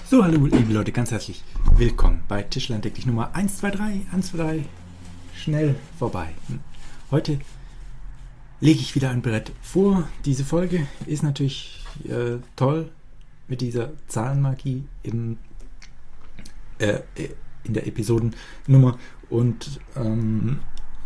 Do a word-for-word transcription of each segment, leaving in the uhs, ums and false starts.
So, hallo liebe Leute, ganz herzlich willkommen bei Tischler Entdecklich Nummer eins zwei drei, eins zwei drei, schnell vorbei. Heute lege ich wieder ein Brett vor. Diese Folge ist natürlich äh, toll mit dieser Zahlenmagie im, äh, in der Episodennummer und ähm,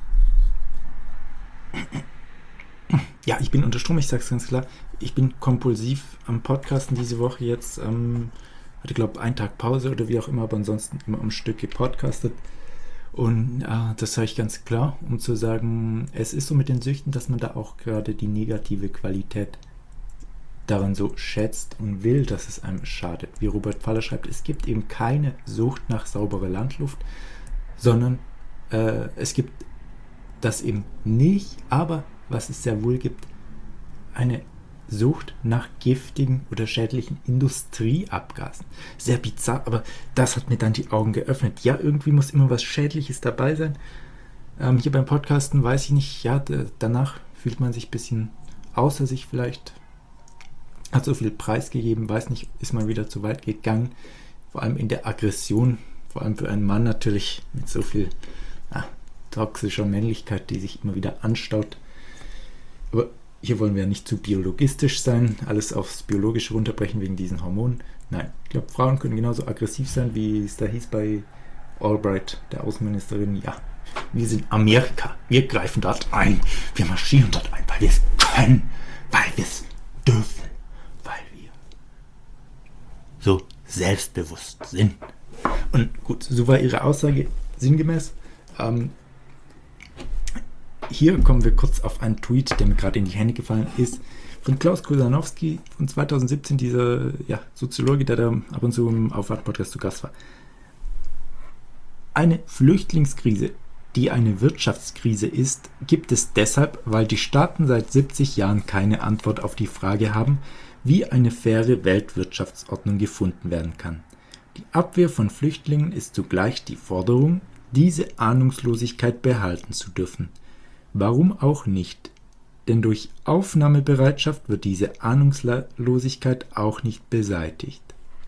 ja, ich bin unter Strom, ich sag's ganz klar, ich bin kompulsiv am Podcasten diese Woche jetzt, ähm, hatte glaube einen Tag Pause oder wie auch immer, aber ansonsten immer am Stück gepodcastet. Und äh, das sage ich ganz klar, um zu sagen, es ist so mit den Süchten, dass man da auch gerade die negative Qualität daran so schätzt und will, dass es einem schadet. Wie Robert Pfaller schreibt, es gibt eben keine Sucht nach sauberer Landluft, sondern äh, es gibt das eben nicht, aber was es sehr wohl gibt, eine Sucht nach giftigen oder schädlichen Industrieabgasen. Sehr bizarr, aber das hat mir dann die Augen geöffnet. Ja, irgendwie muss immer was Schädliches dabei sein. Ähm, hier beim Podcasten weiß ich nicht, ja, d- danach fühlt man sich ein bisschen außer sich vielleicht, hat so viel preisgegeben, weiß nicht, ist mal wieder zu weit gegangen, vor allem in der Aggression, vor allem für einen Mann natürlich mit so viel ah, toxischer Männlichkeit, die sich immer wieder anstaut. Aber hier wollen wir ja nicht zu biologistisch sein, alles aufs Biologische runterbrechen wegen diesen Hormonen. Nein, ich glaube, Frauen können genauso aggressiv sein, wie es da hieß bei Albright, der Außenministerin. Ja, wir sind Amerika, wir greifen dort ein, wir marschieren dort ein, weil wir es können, weil wir es dürfen, weil wir so selbstbewusst sind. Und gut, so war ihre Aussage sinngemäß. Ähm, Hier kommen wir kurz auf einen Tweet, der mir gerade in die Hände gefallen ist, von Klaus Kusanowski von zwanzig siebzehn, dieser ja, Soziologe, der da ab und zu im Aufwacht-Podcast zu Gast war. Eine Flüchtlingskrise, die eine Wirtschaftskrise ist, gibt es deshalb, weil die Staaten seit siebzig Jahren keine Antwort auf die Frage haben, wie eine faire Weltwirtschaftsordnung gefunden werden kann. Die Abwehr von Flüchtlingen ist zugleich die Forderung, diese Ahnungslosigkeit behalten zu dürfen. Warum auch nicht? Denn durch Aufnahmebereitschaft wird diese Ahnungslosigkeit auch nicht beseitigt.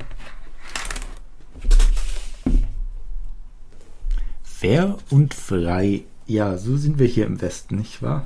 Fair und frei. Ja, so sind wir hier im Westen, nicht wahr?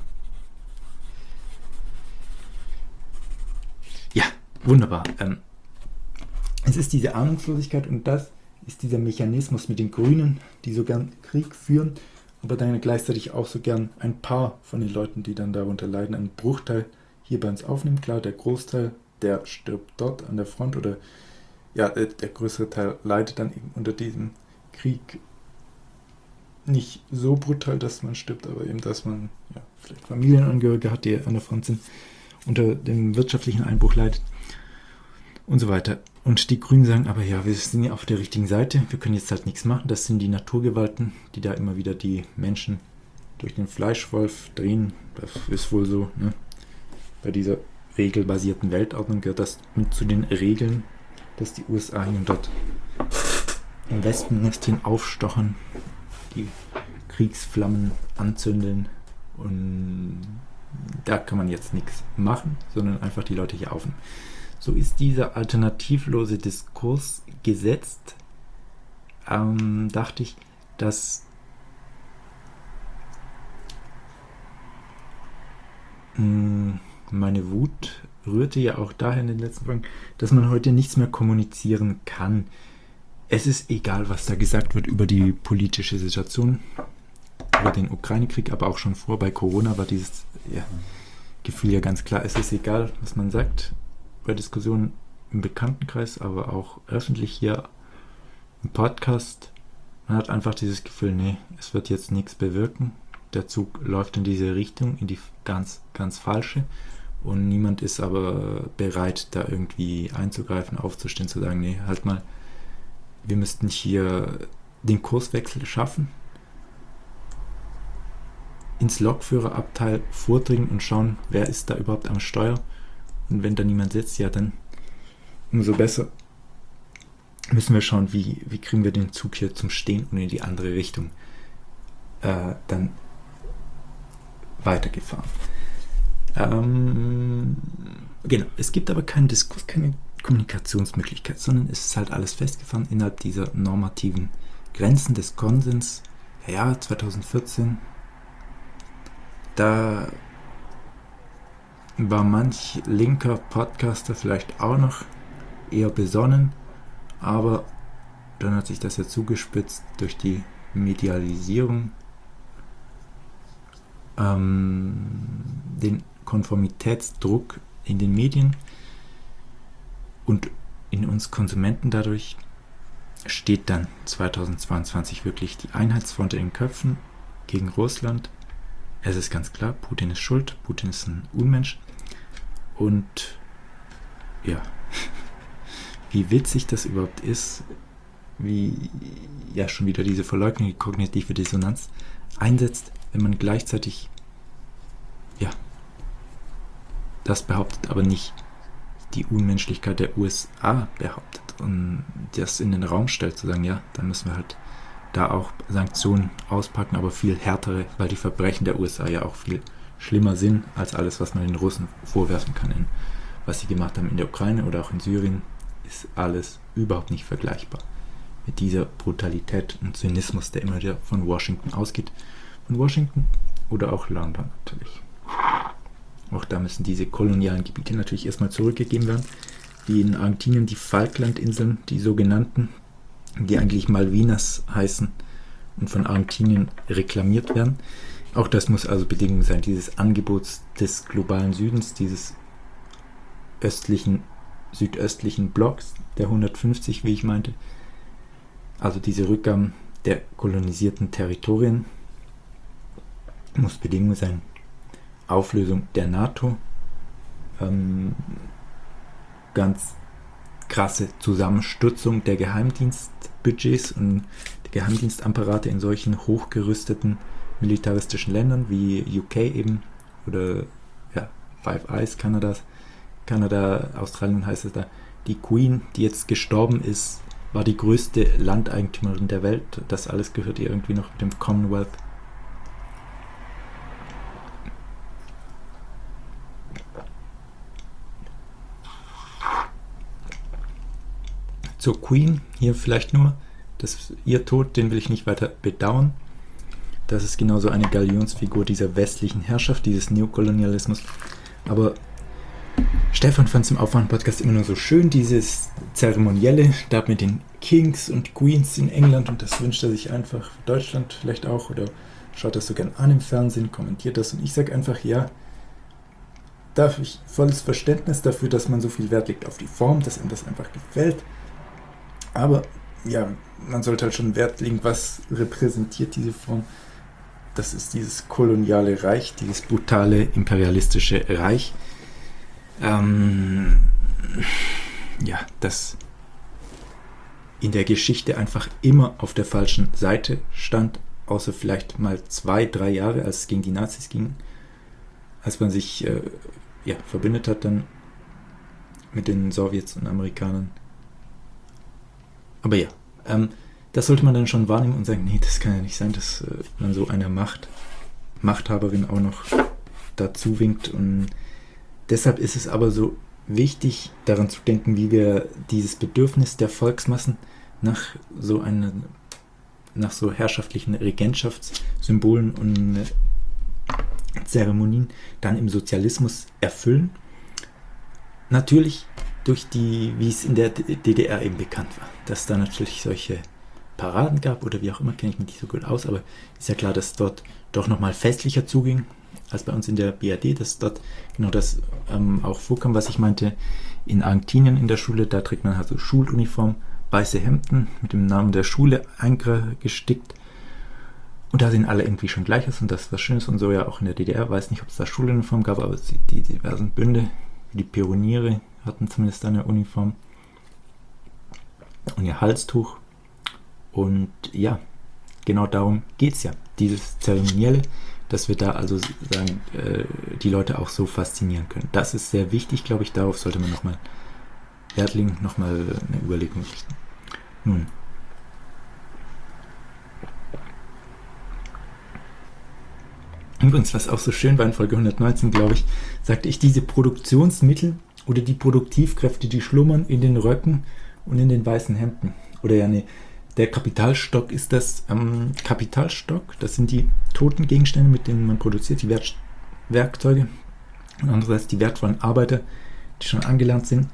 Ja, wunderbar. Ähm, es ist diese Ahnungslosigkeit und das ist dieser Mechanismus mit den Grünen, die so gern Krieg führen, aber dann gleichzeitig auch so gern ein paar von den Leuten, die dann darunter leiden, einen Bruchteil hier bei uns aufnehmen. Klar, der Großteil, der stirbt dort an der Front oder ja, der, der größere Teil leidet dann eben unter diesem Krieg. Nicht so brutal, dass man stirbt, aber eben, dass man ja, vielleicht Familienangehörige hat, die an der Front sind, unter dem wirtschaftlichen Einbruch leidet und so weiter. Und die Grünen sagen, aber ja, wir sind ja auf der richtigen Seite, wir können jetzt halt nichts machen. Das sind die Naturgewalten, die da immer wieder die Menschen durch den Fleischwolf drehen. Das ist wohl so, ne? Bei dieser regelbasierten Weltordnung gehört das mit zu den Regeln, dass die U S A hier und dort im Wespennestchen aufstochern, die Kriegsflammen anzündeln und da kann man jetzt nichts machen, sondern einfach die Leute hier aufnehmen. So ist dieser alternativlose Diskurs gesetzt, ähm, dachte ich, dass mh, meine Wut rührte ja auch daher in den letzten Folgen, dass man heute nichts mehr kommunizieren kann. Es ist egal, was da gesagt wird über die politische Situation, über den Ukraine-Krieg, aber auch schon vor bei Corona war dieses ja, Gefühl ja ganz klar, es ist egal, was man sagt. Bei Diskussionen im Bekanntenkreis, aber auch öffentlich hier im Podcast. Man hat einfach dieses Gefühl, nee, es wird jetzt nichts bewirken. Der Zug läuft in diese Richtung, in die ganz, ganz falsche. Und niemand ist aber bereit, da irgendwie einzugreifen, aufzustehen, zu sagen, nee, halt mal, wir müssten hier den Kurswechsel schaffen, ins Lokführerabteil vordringen und schauen, wer ist da überhaupt am Steuer. Und wenn da niemand sitzt, ja, dann umso besser müssen wir schauen, wie, wie kriegen wir den Zug hier zum Stehen und in die andere Richtung äh, dann weitergefahren. Ähm, genau, es gibt aber keinen Diskurs, keine Kommunikationsmöglichkeit, sondern es ist halt alles festgefahren innerhalb dieser normativen Grenzen des Konsens. Ja, zwanzig vierzehn, da war manch linker Podcaster vielleicht auch noch eher besonnen, aber dann hat sich das ja zugespitzt durch die Medialisierung, ähm, den Konformitätsdruck in den Medien und in uns Konsumenten dadurch steht dann zweitausendzweiundzwanzig wirklich die Einheitsfront in den Köpfen gegen Russland. Es ist ganz klar, Putin ist schuld, Putin ist ein Unmensch. Und ja, wie witzig das überhaupt ist, wie ja schon wieder diese Verleugnung, die kognitive Dissonanz einsetzt, wenn man gleichzeitig ja das behauptet, aber nicht die Unmenschlichkeit der U S A behauptet und das in den Raum stellt, zu sagen, ja, dann müssen wir halt da auch Sanktionen auspacken, aber viel härtere, weil die Verbrechen der U S A ja auch viel schlimmer sind als alles, was man den Russen vorwerfen kann. In, was sie gemacht haben in der Ukraine oder auch in Syrien, ist alles überhaupt nicht vergleichbar mit dieser Brutalität und Zynismus, der immer wieder von Washington ausgeht. Von Washington oder auch London natürlich. Auch da müssen diese kolonialen Gebiete natürlich erstmal zurückgegeben werden, wie in Argentinien die Falklandinseln, die sogenannten, die eigentlich Malvinas heißen und von Argentinien reklamiert werden. Auch das muss also Bedingung sein, dieses Angebots des globalen Südens, dieses östlichen, südöstlichen Blocks, der hundertfünfzig, wie ich meinte, also diese Rückgaben der kolonisierten Territorien, muss Bedingung sein. Auflösung der NATO, ähm, ganz krasse Zusammenstürzung der Geheimdienstbudgets und der Geheimdienstapparate in solchen hochgerüsteten militaristischen Ländern wie U K eben oder ja, Five Eyes Kanadas, Kanada, Australien heißt es da. Die Queen, die jetzt gestorben ist, war die größte Landeigentümerin der Welt. Das alles gehört ihr irgendwie noch mit dem Commonwealth. Zur Queen, hier vielleicht nur, dass ihr Tod, den will ich nicht weiter bedauern. Das ist genauso eine Galionsfigur dieser westlichen Herrschaft, dieses Neokolonialismus. Aber Stefan fand es im Aufwand-Podcast immer nur so schön, dieses Zeremonielle, da mit den Kings und Queens in England, und das wünscht er sich einfach für Deutschland vielleicht auch, oder schaut das so gern an im Fernsehen, kommentiert das, und ich sage einfach, ja, da habe ich volles Verständnis dafür, dass man so viel Wert legt auf die Form, dass ihm das einfach gefällt. Aber ja, man sollte halt schon Wert legen, was repräsentiert diese Form. Das ist dieses koloniale Reich, dieses brutale imperialistische Reich. Ähm, ja, das in der Geschichte einfach immer auf der falschen Seite stand, außer vielleicht mal zwei, drei Jahre, als es gegen die Nazis ging, als man sich äh, ja, verbündet hat dann mit den Sowjets und Amerikanern. Aber ja, ähm, das sollte man dann schon wahrnehmen und sagen, nee, das kann ja nicht sein, dass äh, man so einer Macht, Machthaberin auch noch dazu winkt. Und deshalb ist es aber so wichtig, daran zu denken, wie wir dieses Bedürfnis der Volksmassen nach so einer, nach so herrschaftlichen Regentschaftssymbolen und äh, Zeremonien dann im Sozialismus erfüllen. Natürlich durch die, wie es in der D D R eben bekannt war, dass es da natürlich solche Paraden gab oder wie auch immer, kenne ich mich nicht so gut aus, aber ist ja klar, dass es dort doch nochmal festlicher zuging als bei uns in der B R D, dass dort genau das ähm, auch vorkam, was ich meinte, in Argentinien in der Schule, da trägt man halt so Schuluniform, weiße Hemden mit dem Namen der Schule eingestickt und da sehen alle irgendwie schon gleich aus und das ist was Schönes und so, ja auch in der D D R, weiß nicht, ob es da Schuluniform gab, aber die diversen Bünde, die Pioniere hatten zumindest eine Uniform und ihr Halstuch. Und ja, genau darum geht es ja. Dieses Zeremonielle, dass wir da also sagen, äh, die Leute auch so faszinieren können. Das ist sehr wichtig, glaube ich. Darauf sollte man nochmal Wert legen, nochmal eine Überlegung richten. Nun. Übrigens, was auch so schön war in Folge hundertneunzehn, glaube ich, sagte ich, diese Produktionsmittel Oder die Produktivkräfte, die schlummern in den Röcken und in den weißen Hemden. Oder ja, nee, der Kapitalstock ist das ähm, Kapitalstock, das sind die toten Gegenstände, mit denen man produziert, die Werk- Werkzeuge. Und andererseits die wertvollen Arbeiter, die schon angelernt sind.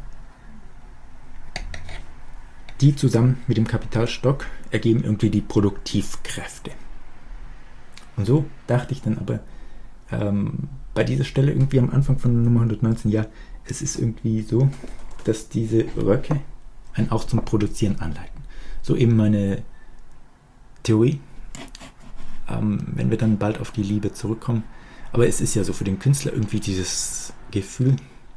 Die zusammen mit dem Kapitalstock ergeben irgendwie die Produktivkräfte. Und so dachte ich dann aber ähm, bei dieser Stelle irgendwie am Anfang von Nummer hundertneunzehn, ja, es ist irgendwie so, dass diese Röcke einen auch zum Produzieren anleiten. So eben meine Theorie, ähm, wenn wir dann bald auf die Liebe zurückkommen. Aber es ist ja so für den Künstler irgendwie dieses Gefühl,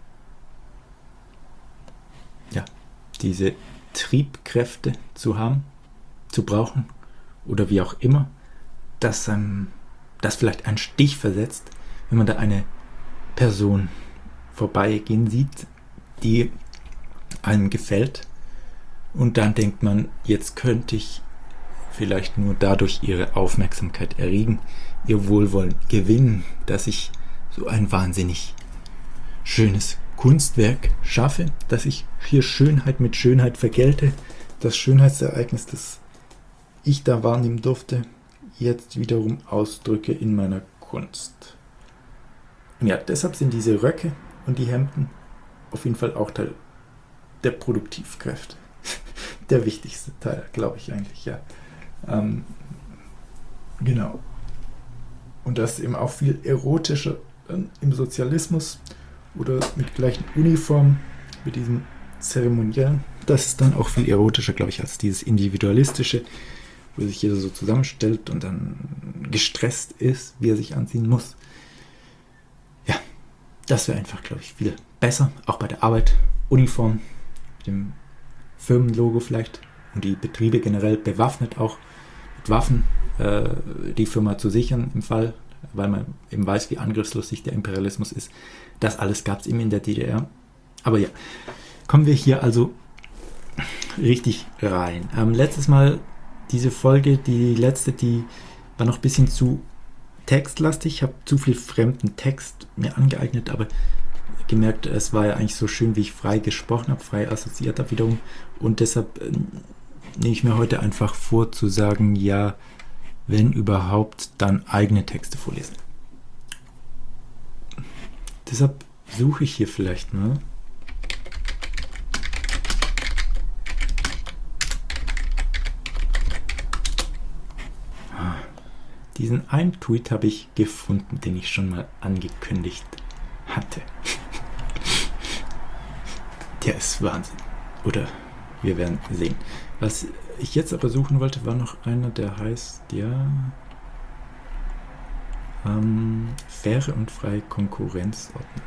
ja, diese Triebkräfte zu haben, zu brauchen oder wie auch immer, dass ähm, das vielleicht einen Stich versetzt, wenn man da eine Person vorbeigehen sieht, die einem gefällt und dann denkt man, jetzt könnte ich vielleicht nur dadurch ihre Aufmerksamkeit erregen, ihr Wohlwollen gewinnen, dass ich so ein wahnsinnig schönes Kunstwerk schaffe, dass ich hier Schönheit mit Schönheit vergelte, das Schönheitsereignis, das ich da wahrnehmen durfte, jetzt wiederum ausdrücke in meiner Kunst. Und ja, deshalb sind diese Röcke und die Hemden auf jeden Fall auch Teil der Produktivkräfte. Der wichtigste Teil, glaube ich eigentlich, ja. Ähm, genau. Und das ist eben auch viel erotischer dann im Sozialismus oder mit gleichen Uniformen, mit diesem Zeremoniellen. Das ist dann auch viel erotischer, glaube ich, als dieses Individualistische, wo sich jeder so zusammenstellt und dann gestresst ist, wie er sich anziehen muss. Ja, das wäre einfach, glaube ich, viel besser, auch bei der Arbeit. Uniform, mit dem Firmenlogo vielleicht und die Betriebe generell bewaffnet auch mit Waffen, äh, die Firma zu sichern im Fall, weil man eben weiß, wie angriffslustig der Imperialismus ist. Das alles gab es eben in der D D R. Aber ja, kommen wir hier also richtig rein. Ähm, letztes Mal diese Folge, die letzte, die war noch ein bisschen zu textlastig. Ich habe zu viel fremden Text mir angeeignet, aber gemerkt, es war ja eigentlich so schön, wie ich frei gesprochen habe, frei assoziiert habe wiederum. Und deshalb äh, nehme ich mir heute einfach vor zu sagen, ja, wenn überhaupt, dann eigene Texte vorlesen. Deshalb suche ich hier vielleicht mal diesen einen Tweet habe ich gefunden, den ich schon mal angekündigt hatte. Der ist Wahnsinn. Oder wir werden sehen. Was ich jetzt aber suchen wollte, war noch einer, der heißt, ja, ähm, faire und freie Konkurrenzordnung.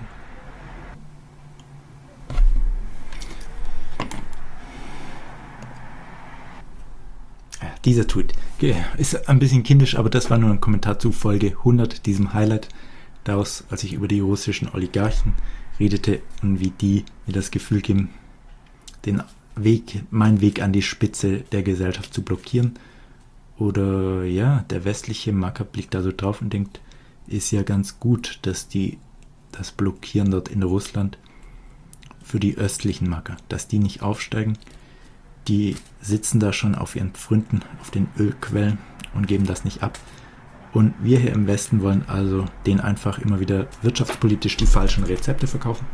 Ja, dieser Tweet ist ein bisschen kindisch, aber das war nur ein Kommentar zu Folge hundert, diesem Highlight daraus, als ich über die russischen Oligarchen redete und wie die mir das Gefühl geben, den Weg, meinen Weg an die Spitze der Gesellschaft zu blockieren. Oder ja, der westliche Macker blickt da so drauf und denkt, ist ja ganz gut, dass die das blockieren dort in Russland für die östlichen Macker, dass die nicht aufsteigen. Die sitzen da schon auf ihren Pfründen, auf den Ölquellen und geben das nicht ab. Und wir hier im Westen wollen also denen einfach immer wieder wirtschaftspolitisch die falschen Rezepte verkaufen,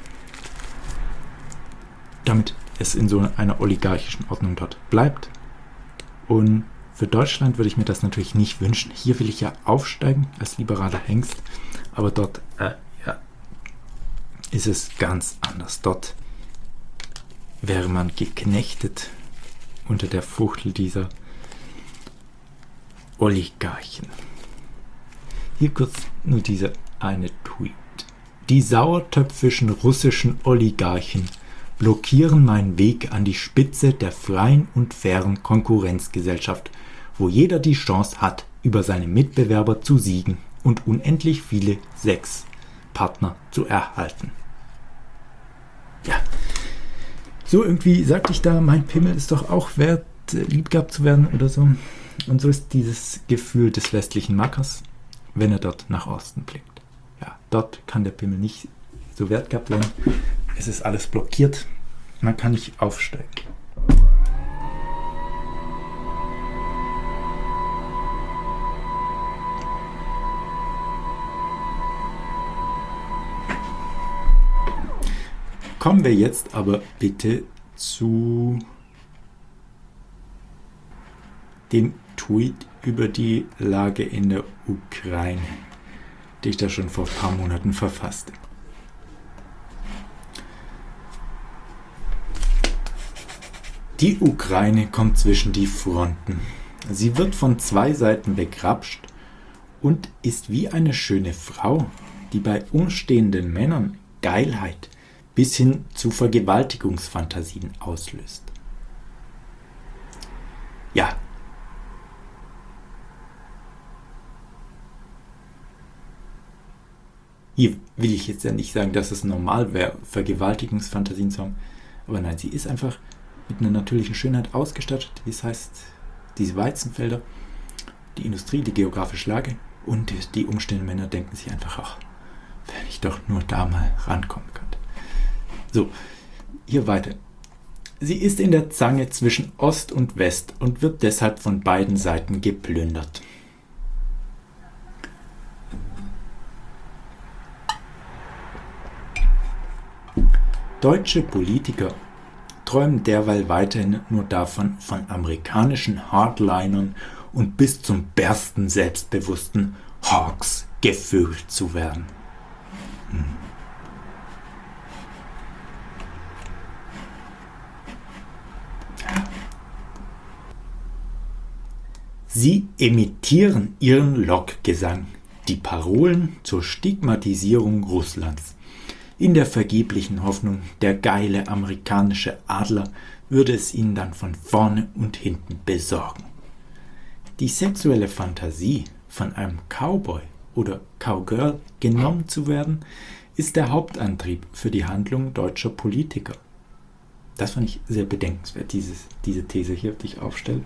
damit es in so einer oligarchischen Ordnung dort bleibt. Und für Deutschland würde ich mir das natürlich nicht wünschen. Hier will ich ja aufsteigen als liberaler Hengst, aber dort äh, ja, ist es ganz anders. Dort wäre man geknechtet unter der Fuchtel dieser Oligarchen. Hier kurz nur dieser eine Tweet. Die sauertöpfischen russischen Oligarchen blockieren meinen Weg an die Spitze der freien und fairen Konkurrenzgesellschaft, wo jeder die Chance hat, über seine Mitbewerber zu siegen und unendlich viele Sexpartner zu erhalten. Ja, so irgendwie sagte ich da, mein Pimmel ist doch auch wert, lieb gehabt zu werden oder so. Und so ist dieses Gefühl des westlichen Mackers, wenn er dort nach Osten blickt. Ja, dort kann der Pimmel nicht so wert gehabt werden. Es ist alles blockiert. Man kann nicht aufsteigen. Kommen wir jetzt aber bitte zu dem Tweet über die Lage in der Ukraine, die ich da schon vor ein paar Monaten verfasste. Die Ukraine kommt zwischen die Fronten. Sie wird von zwei Seiten begrapscht und ist wie eine schöne Frau, die bei umstehenden Männern Geilheit bis hin zu Vergewaltigungsfantasien auslöst. Ja. Hier will ich jetzt ja nicht sagen, dass es normal wäre, Vergewaltigungsfantasien zu haben, aber nein, sie ist einfach mit einer natürlichen Schönheit ausgestattet. Das heißt, diese Weizenfelder, die Industrie, die geografische Lage und die umstehenden Männer denken sich einfach, ach, wenn ich doch nur da mal rankommen könnte. So, hier weiter. Sie ist in der Zange zwischen Ost und West und wird deshalb von beiden Seiten geplündert. Deutsche Politiker träumen derweil weiterhin nur davon, von amerikanischen Hardlinern und bis zum Bersten selbstbewussten Hawks gevögelt zu werden. Hm. Sie imitieren ihren Lockgesang, die Parolen zur Stigmatisierung Russlands, in der vergeblichen Hoffnung, der geile amerikanische Adler würde es ihnen dann von vorne und hinten besorgen. Die sexuelle Fantasie, von einem Cowboy oder Cowgirl genommen zu werden, ist der Hauptantrieb für die Handlung deutscher Politiker. Das fand ich sehr bedenkenswert, dieses, diese These hier, die ich aufstelle.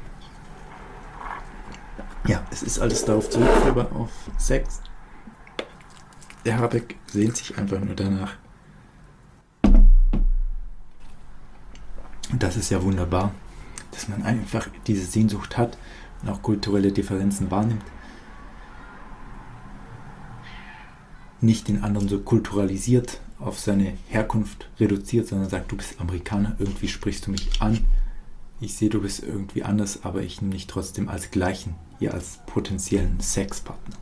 Ja, es ist alles darauf zurückführbar, auf Sex. Der Habeck sehnt sich einfach nur danach. Und das ist ja wunderbar, dass man einfach diese Sehnsucht hat und auch kulturelle Differenzen wahrnimmt. Nicht den anderen so kulturalisiert auf seine Herkunft reduziert, sondern sagt, du bist Amerikaner, irgendwie sprichst du mich an. Ich sehe, du bist irgendwie anders, aber ich nehme dich trotzdem als Gleichen, hier als potenziellen Sexpartner.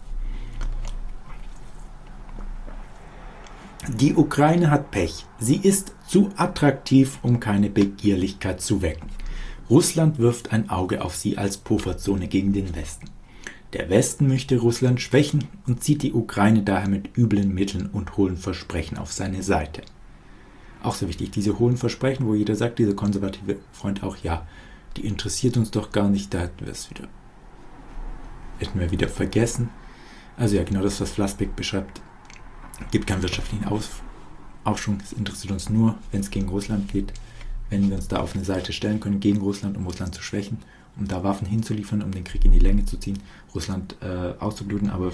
Die Ukraine hat Pech. Sie ist zu attraktiv, um keine Begierlichkeit zu wecken. Russland wirft ein Auge auf sie als Pufferzone gegen den Westen. Der Westen möchte Russland schwächen und zieht die Ukraine daher mit üblen Mitteln und hohlen Versprechen auf seine Seite. Auch so wichtig, diese hohen Versprechen, wo jeder sagt, dieser konservative Freund auch, ja, die interessiert uns doch gar nicht, da hätten wir es wieder, hätten wir wieder vergessen. Also ja, genau das, was Flassbeck beschreibt, gibt keinen wirtschaftlichen Auf- Aufschwung, es interessiert uns nur, wenn es gegen Russland geht, wenn wir uns da auf eine Seite stellen können, gegen Russland, um Russland zu schwächen, um da Waffen hinzuliefern, um den Krieg in die Länge zu ziehen, Russland äh, auszubluten, aber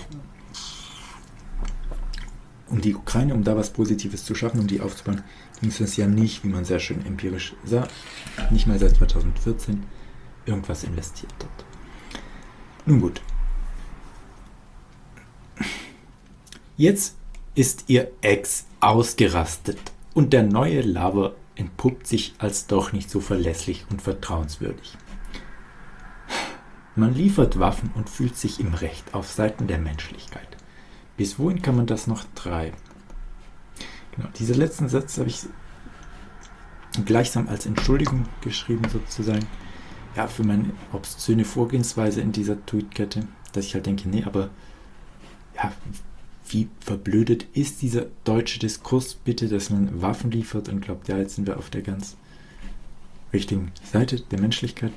um die Ukraine, um da was Positives zu schaffen, um die aufzubauen, ging es uns ja nicht, wie man sehr schön empirisch sah, nicht mal seit zweitausendvierzehn irgendwas investiert hat. Nun gut. Jetzt ist ihr Ex ausgerastet und der neue Lover entpuppt sich als doch nicht so verlässlich und vertrauenswürdig. Man liefert Waffen und fühlt sich im Recht auf Seiten der Menschlichkeit. Bis wohin kann man das noch treiben? Genau, diesen letzten Satz habe ich gleichsam als Entschuldigung geschrieben sozusagen. Ja, für meine obszöne Vorgehensweise in dieser Tweetkette, dass ich halt denke, nee, aber ja, wie verblödet ist dieser deutsche Diskurs bitte, dass man Waffen liefert und glaubt, ja, jetzt sind wir auf der ganz richtigen Seite der Menschlichkeit.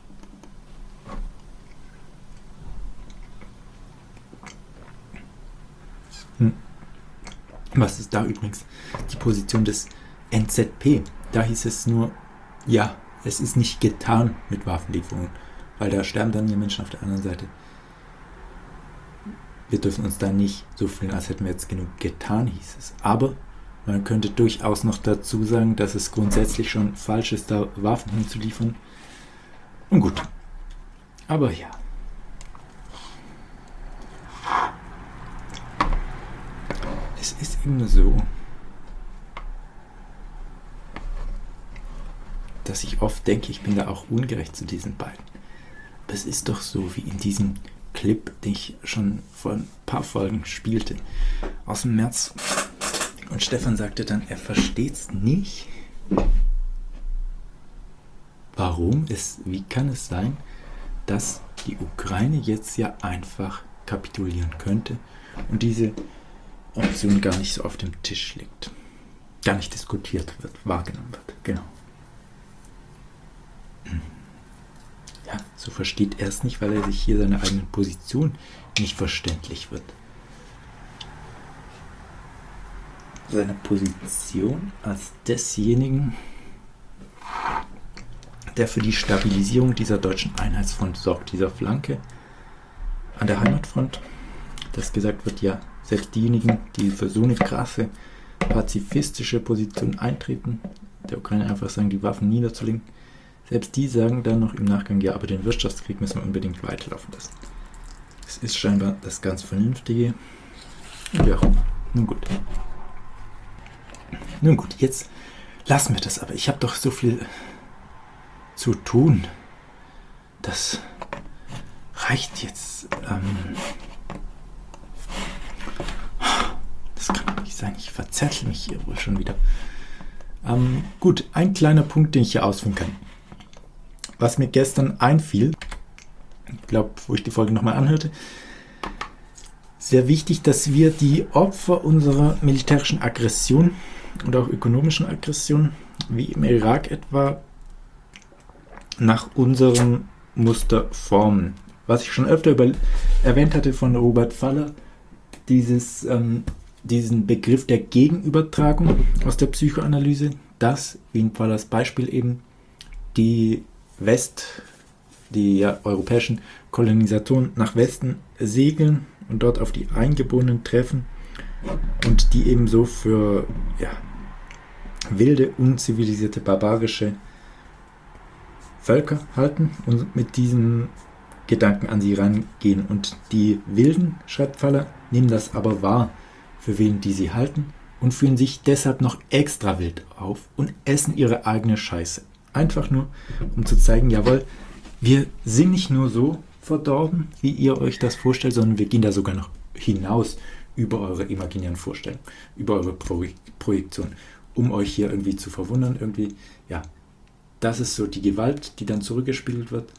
Hm. Was ist da übrigens die Position des N Z P? Da hieß es nur, ja, es ist nicht getan mit Waffenlieferungen, weil da sterben dann die Menschen auf der anderen Seite. Wir dürfen uns da nicht so fühlen, als hätten wir jetzt genug getan, hieß es. Aber Man könnte durchaus noch dazu sagen, dass es grundsätzlich schon falsch ist, da Waffen hinzuliefern. Und gut. Aber ja. Es ist immer so, dass ich oft denke, ich bin da auch ungerecht zu diesen beiden. Aber es ist doch so, wie in diesem Clip, den ich schon vor ein paar Folgen spielte, aus dem März. Und Stefan sagte dann, er versteht es nicht. Warum es, wie kann es sein, dass die Ukraine jetzt ja einfach kapitulieren könnte und diese Option gar nicht so auf dem Tisch liegt, gar nicht diskutiert wird, wahrgenommen wird. Genau. Ja, so versteht er es nicht, weil er sich hier seine eigene Position nicht verständlich wird. Seine Position als desjenigen, der für die Stabilisierung dieser deutschen Einheitsfront sorgt, dieser Flanke an der Heimatfront, dass gesagt wird, ja, selbst diejenigen, die für so eine krasse pazifistische Position eintreten, der Ukraine einfach sagen, die Waffen niederzulegen, selbst die sagen dann noch im Nachgang, ja, aber den Wirtschaftskrieg müssen wir unbedingt weiterlaufen lassen. Es ist scheinbar das ganz Vernünftige. Ja, nun gut. Nun gut, jetzt lassen wir das, aber ich habe doch so viel zu tun. Das reicht jetzt. Ähm das kann doch nicht sein, ich verzettel mich hier wohl schon wieder. Ähm, gut, ein kleiner Punkt, den ich hier ausführen kann. Was mir gestern einfiel, ich glaube, wo ich die Folge nochmal anhörte, sehr wichtig, dass wir die Opfer unserer militärischen Aggression und auch ökonomischen Aggression, wie im Irak etwa, nach unserem Muster formen. Was ich schon öfter über, erwähnt hatte von Robert Faller, dieses, ähm, diesen Begriff der Gegenübertragung aus der Psychoanalyse, dass, wie in Fallers Beispiel eben, die West, die ja, europäischen Kolonisatoren nach Westen segeln und dort auf die Eingeborenen treffen und die ebenso für ja, wilde, unzivilisierte, barbarische Völker halten und mit diesen Gedanken an sie rangehen. Und die Wilden, schreibt Faller, nehmen das aber wahr, für wen die sie halten und fühlen sich deshalb noch extra wild auf und essen ihre eigene Scheiße. Einfach nur, um zu zeigen, jawohl, wir sind nicht nur so verdorben, wie ihr euch das vorstellt, sondern wir gehen da sogar noch hinaus über eure imaginären Vorstellungen, über eure Pro- Projektion, um euch hier irgendwie zu verwundern, irgendwie, ja, das ist so die Gewalt, die dann zurückgespielt wird.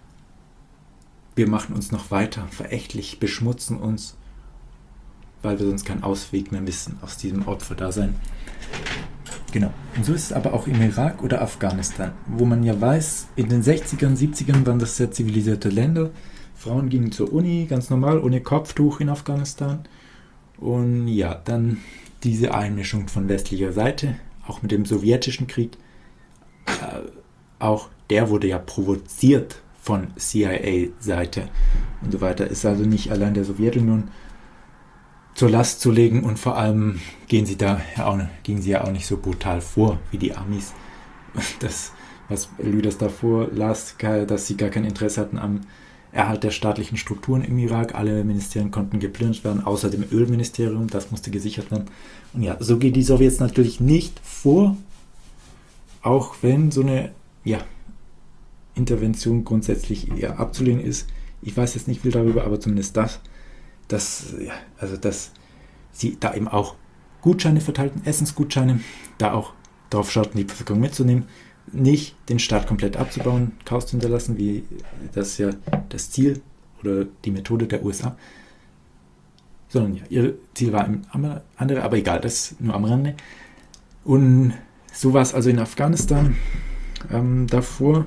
Wir machen uns noch weiter verächtlich, beschmutzen uns, weil wir sonst keinen Ausweg mehr wissen aus diesem Opferdasein. Genau. Und so ist es aber auch im Irak oder Afghanistan, wo man ja weiß, in den sechzigern, siebzigern waren das sehr zivilisierte Länder. Frauen gingen zur Uni, ganz normal, ohne Kopftuch in Afghanistan. Und ja, dann diese Einmischung von westlicher Seite, auch mit dem sowjetischen Krieg. Äh, auch der wurde ja provoziert von C I A-Seite und so weiter. Ist also nicht allein der Sowjetunion zur Last zu legen und vor allem gehen sie da ja auch, gingen sie ja auch nicht so brutal vor wie die Amis. Das, was Lüders davor las, dass sie gar kein Interesse hatten am Erhalt der staatlichen Strukturen im Irak. Alle Ministerien konnten geplündert werden, außer dem Ölministerium, das musste gesichert werden. Und ja, so geht die Sowjets natürlich nicht vor, auch wenn so eine ja, Intervention grundsätzlich eher abzulehnen ist. Ich weiß jetzt nicht viel darüber, aber zumindest das, dass, ja, also dass sie da eben auch Gutscheine verteilten, Essensgutscheine, da auch darauf schauten, die Bevölkerung mitzunehmen, nicht den Staat komplett abzubauen, Chaos zu hinterlassen, wie das ja das Ziel oder die Methode der U S A, sondern ja, ihr Ziel war ein andere, aber egal, das nur am Rande. Und so war es also in Afghanistan ähm, davor,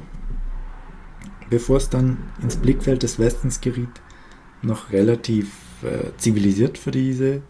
bevor es dann ins Blickfeld des Westens geriet, noch relativ äh, zivilisiert für diese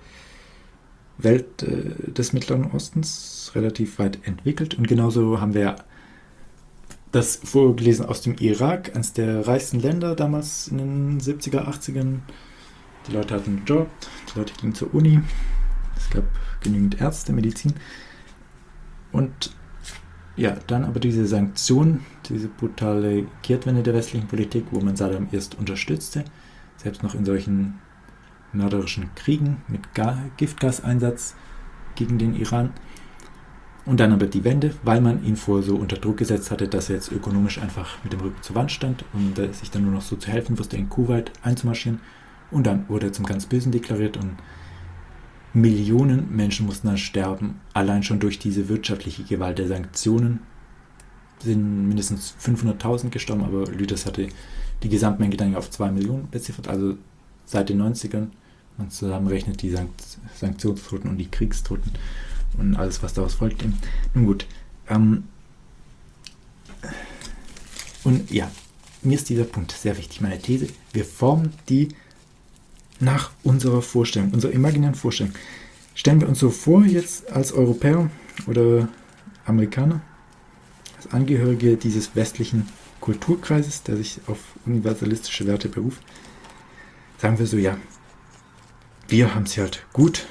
Welt äh, des Mittleren Ostens, relativ weit entwickelt. Und genauso haben wir das vorgelesen aus dem Irak, eines der reichsten Länder damals in den siebziger, achtzigern. Die Leute hatten einen Job, die Leute gingen zur Uni, es gab genügend Ärzte, Medizin. Und ja, dann aber diese Sanktionen, diese brutale Kehrtwende der westlichen Politik, wo man Saddam erst unterstützte, selbst noch in solchen mörderischen Kriegen mit Ga- Giftgaseinsatz gegen den Iran. Und dann aber die Wende, weil man ihn vorher so unter Druck gesetzt hatte, dass er jetzt ökonomisch einfach mit dem Rücken zur Wand stand und äh, sich dann nur noch so zu helfen wusste, in Kuwait einzumarschieren. Und dann wurde er zum ganz Bösen deklariert und Millionen Menschen mussten dann sterben. Allein schon durch diese wirtschaftliche Gewalt der Sanktionen sind mindestens fünfhunderttausend gestorben, aber Lüders hatte die Gesamtmenge dann auf zwei Millionen beziffert, also seit den neunzigern, wenn man zusammenrechnet die Sankt- Sanktionstoten und die Kriegstoten und alles, was daraus folgt. Nun gut, ähm, und ja, mir ist dieser Punkt sehr wichtig, meine These, wir formen die nach unserer Vorstellung, unserer imaginären Vorstellung. Stellen wir uns so vor, jetzt als Europäer oder Amerikaner, als Angehörige dieses westlichen Kulturkreises, der sich auf universalistische Werte beruft, sagen wir so, ja, wir haben es halt gut.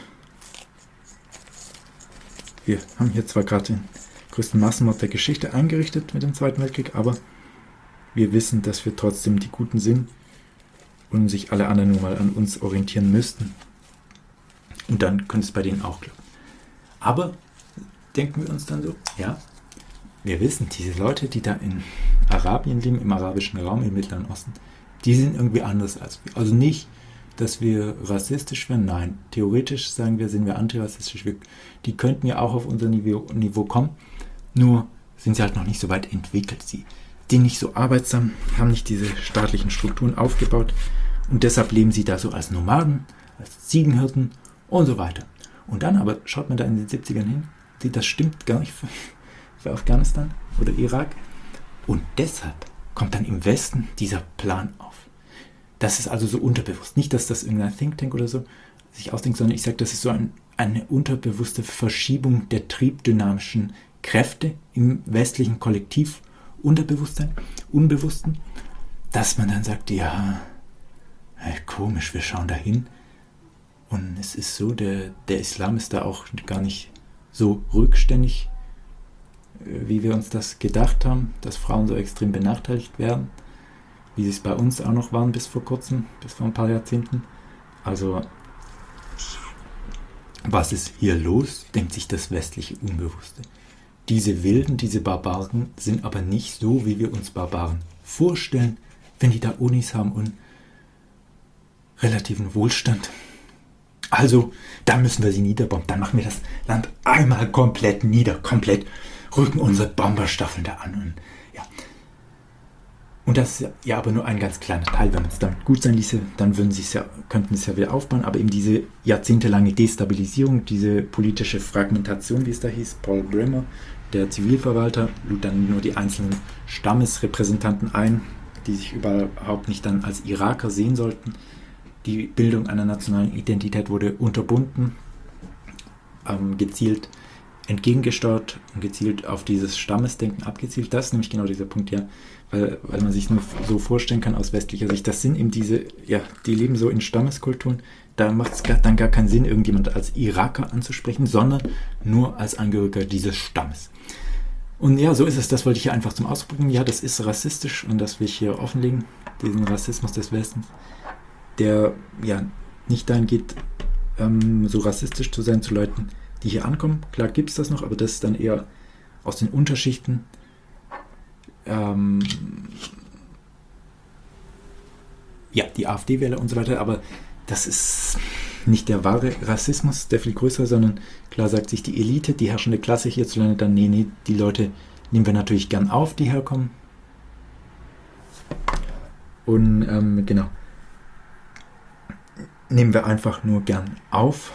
Wir haben hier zwar gerade den größten Massenmord der Geschichte eingerichtet mit dem Zweiten Weltkrieg, aber wir wissen, dass wir trotzdem die Guten sind und sich alle anderen nur mal an uns orientieren müssten. Und dann könnte es bei denen auch klappen. Aber denken wir uns dann so, ja, wir wissen, diese Leute, die da in Arabien leben, im arabischen Raum, im Mittleren Osten, die sind irgendwie anders als wir. Also nicht, dass wir rassistisch wären, nein. Theoretisch sagen wir, sind wir antirassistisch. Wir, die könnten ja auch auf unser Niveau, Niveau kommen, nur sind sie halt noch nicht so weit entwickelt. Sie sind nicht so arbeitsam, haben nicht diese staatlichen Strukturen aufgebaut und deshalb leben sie da so als Nomaden, als Ziegenhirten und so weiter. Und dann aber schaut man da in den siebzigern hin, sieht, das stimmt gar nicht für, für Afghanistan oder Irak. Und deshalb kommt dann im Westen dieser Plan auf. Das ist also so unterbewusst. Nicht, dass das irgendein Think Tank oder so sich ausdenkt, sondern ich sage, das ist so ein, eine unterbewusste Verschiebung der triebdynamischen Kräfte im westlichen Kollektiv Unterbewusstsein, Unbewussten, dass man dann sagt, ja, komisch, wir schauen da hin und es ist so, der, der Islam ist da auch gar nicht so rückständig, wie wir uns das gedacht haben, dass Frauen so extrem benachteiligt werden, wie sie es bei uns auch noch waren bis vor kurzem, bis vor ein paar Jahrzehnten. Also, was ist hier los, denkt sich das westliche Unbewusste. Diese Wilden, diese Barbaren sind aber nicht so, wie wir uns Barbaren vorstellen, wenn die da Unis haben und relativen Wohlstand. Also, da müssen wir sie niederbomben. Dann machen wir das Land einmal komplett nieder, komplett, rücken unsere Bomberstaffeln da an. Und, ja. und das ist ja aber nur ein ganz kleiner Teil. Wenn man es damit gut sein ließe, dann würden sie es ja, könnten sie es ja wieder aufbauen. Aber eben diese jahrzehntelange Destabilisierung, diese politische Fragmentation, wie es da hieß, Paul Bremer, der Zivilverwalter, lud dann nur die einzelnen Stammesrepräsentanten ein, die sich überhaupt nicht dann als Iraker sehen sollten. Die Bildung einer nationalen Identität wurde unterbunden, ähm, gezielt entgegengesteuert und gezielt auf dieses Stammesdenken abgezielt. Das ist nämlich genau dieser Punkt, ja, weil, weil man sich nur so vorstellen kann aus westlicher Sicht, das sind eben diese, ja, die leben so in Stammeskulturen, da macht es dann gar keinen Sinn, irgendjemand als Iraker anzusprechen, sondern nur als Angehöriger dieses Stammes. Und ja, so ist es, das wollte ich hier einfach zum Ausdruck bringen. Ja, das ist rassistisch und das will ich hier offenlegen, diesen Rassismus des Westens, der ja nicht dahin geht, ähm, so rassistisch zu sein zu Leuten, die hier ankommen. Klar gibt es das noch, aber das ist dann eher aus den Unterschichten. Ähm, ja, die AfD-Wähler und so weiter, aber das ist nicht der wahre Rassismus, der viel größere, sondern klar sagt sich die Elite, die herrschende Klasse hierzulande, dann nee, nee, die Leute nehmen wir natürlich gern auf, die herkommen. Und ähm, genau, nehmen wir einfach nur gern auf.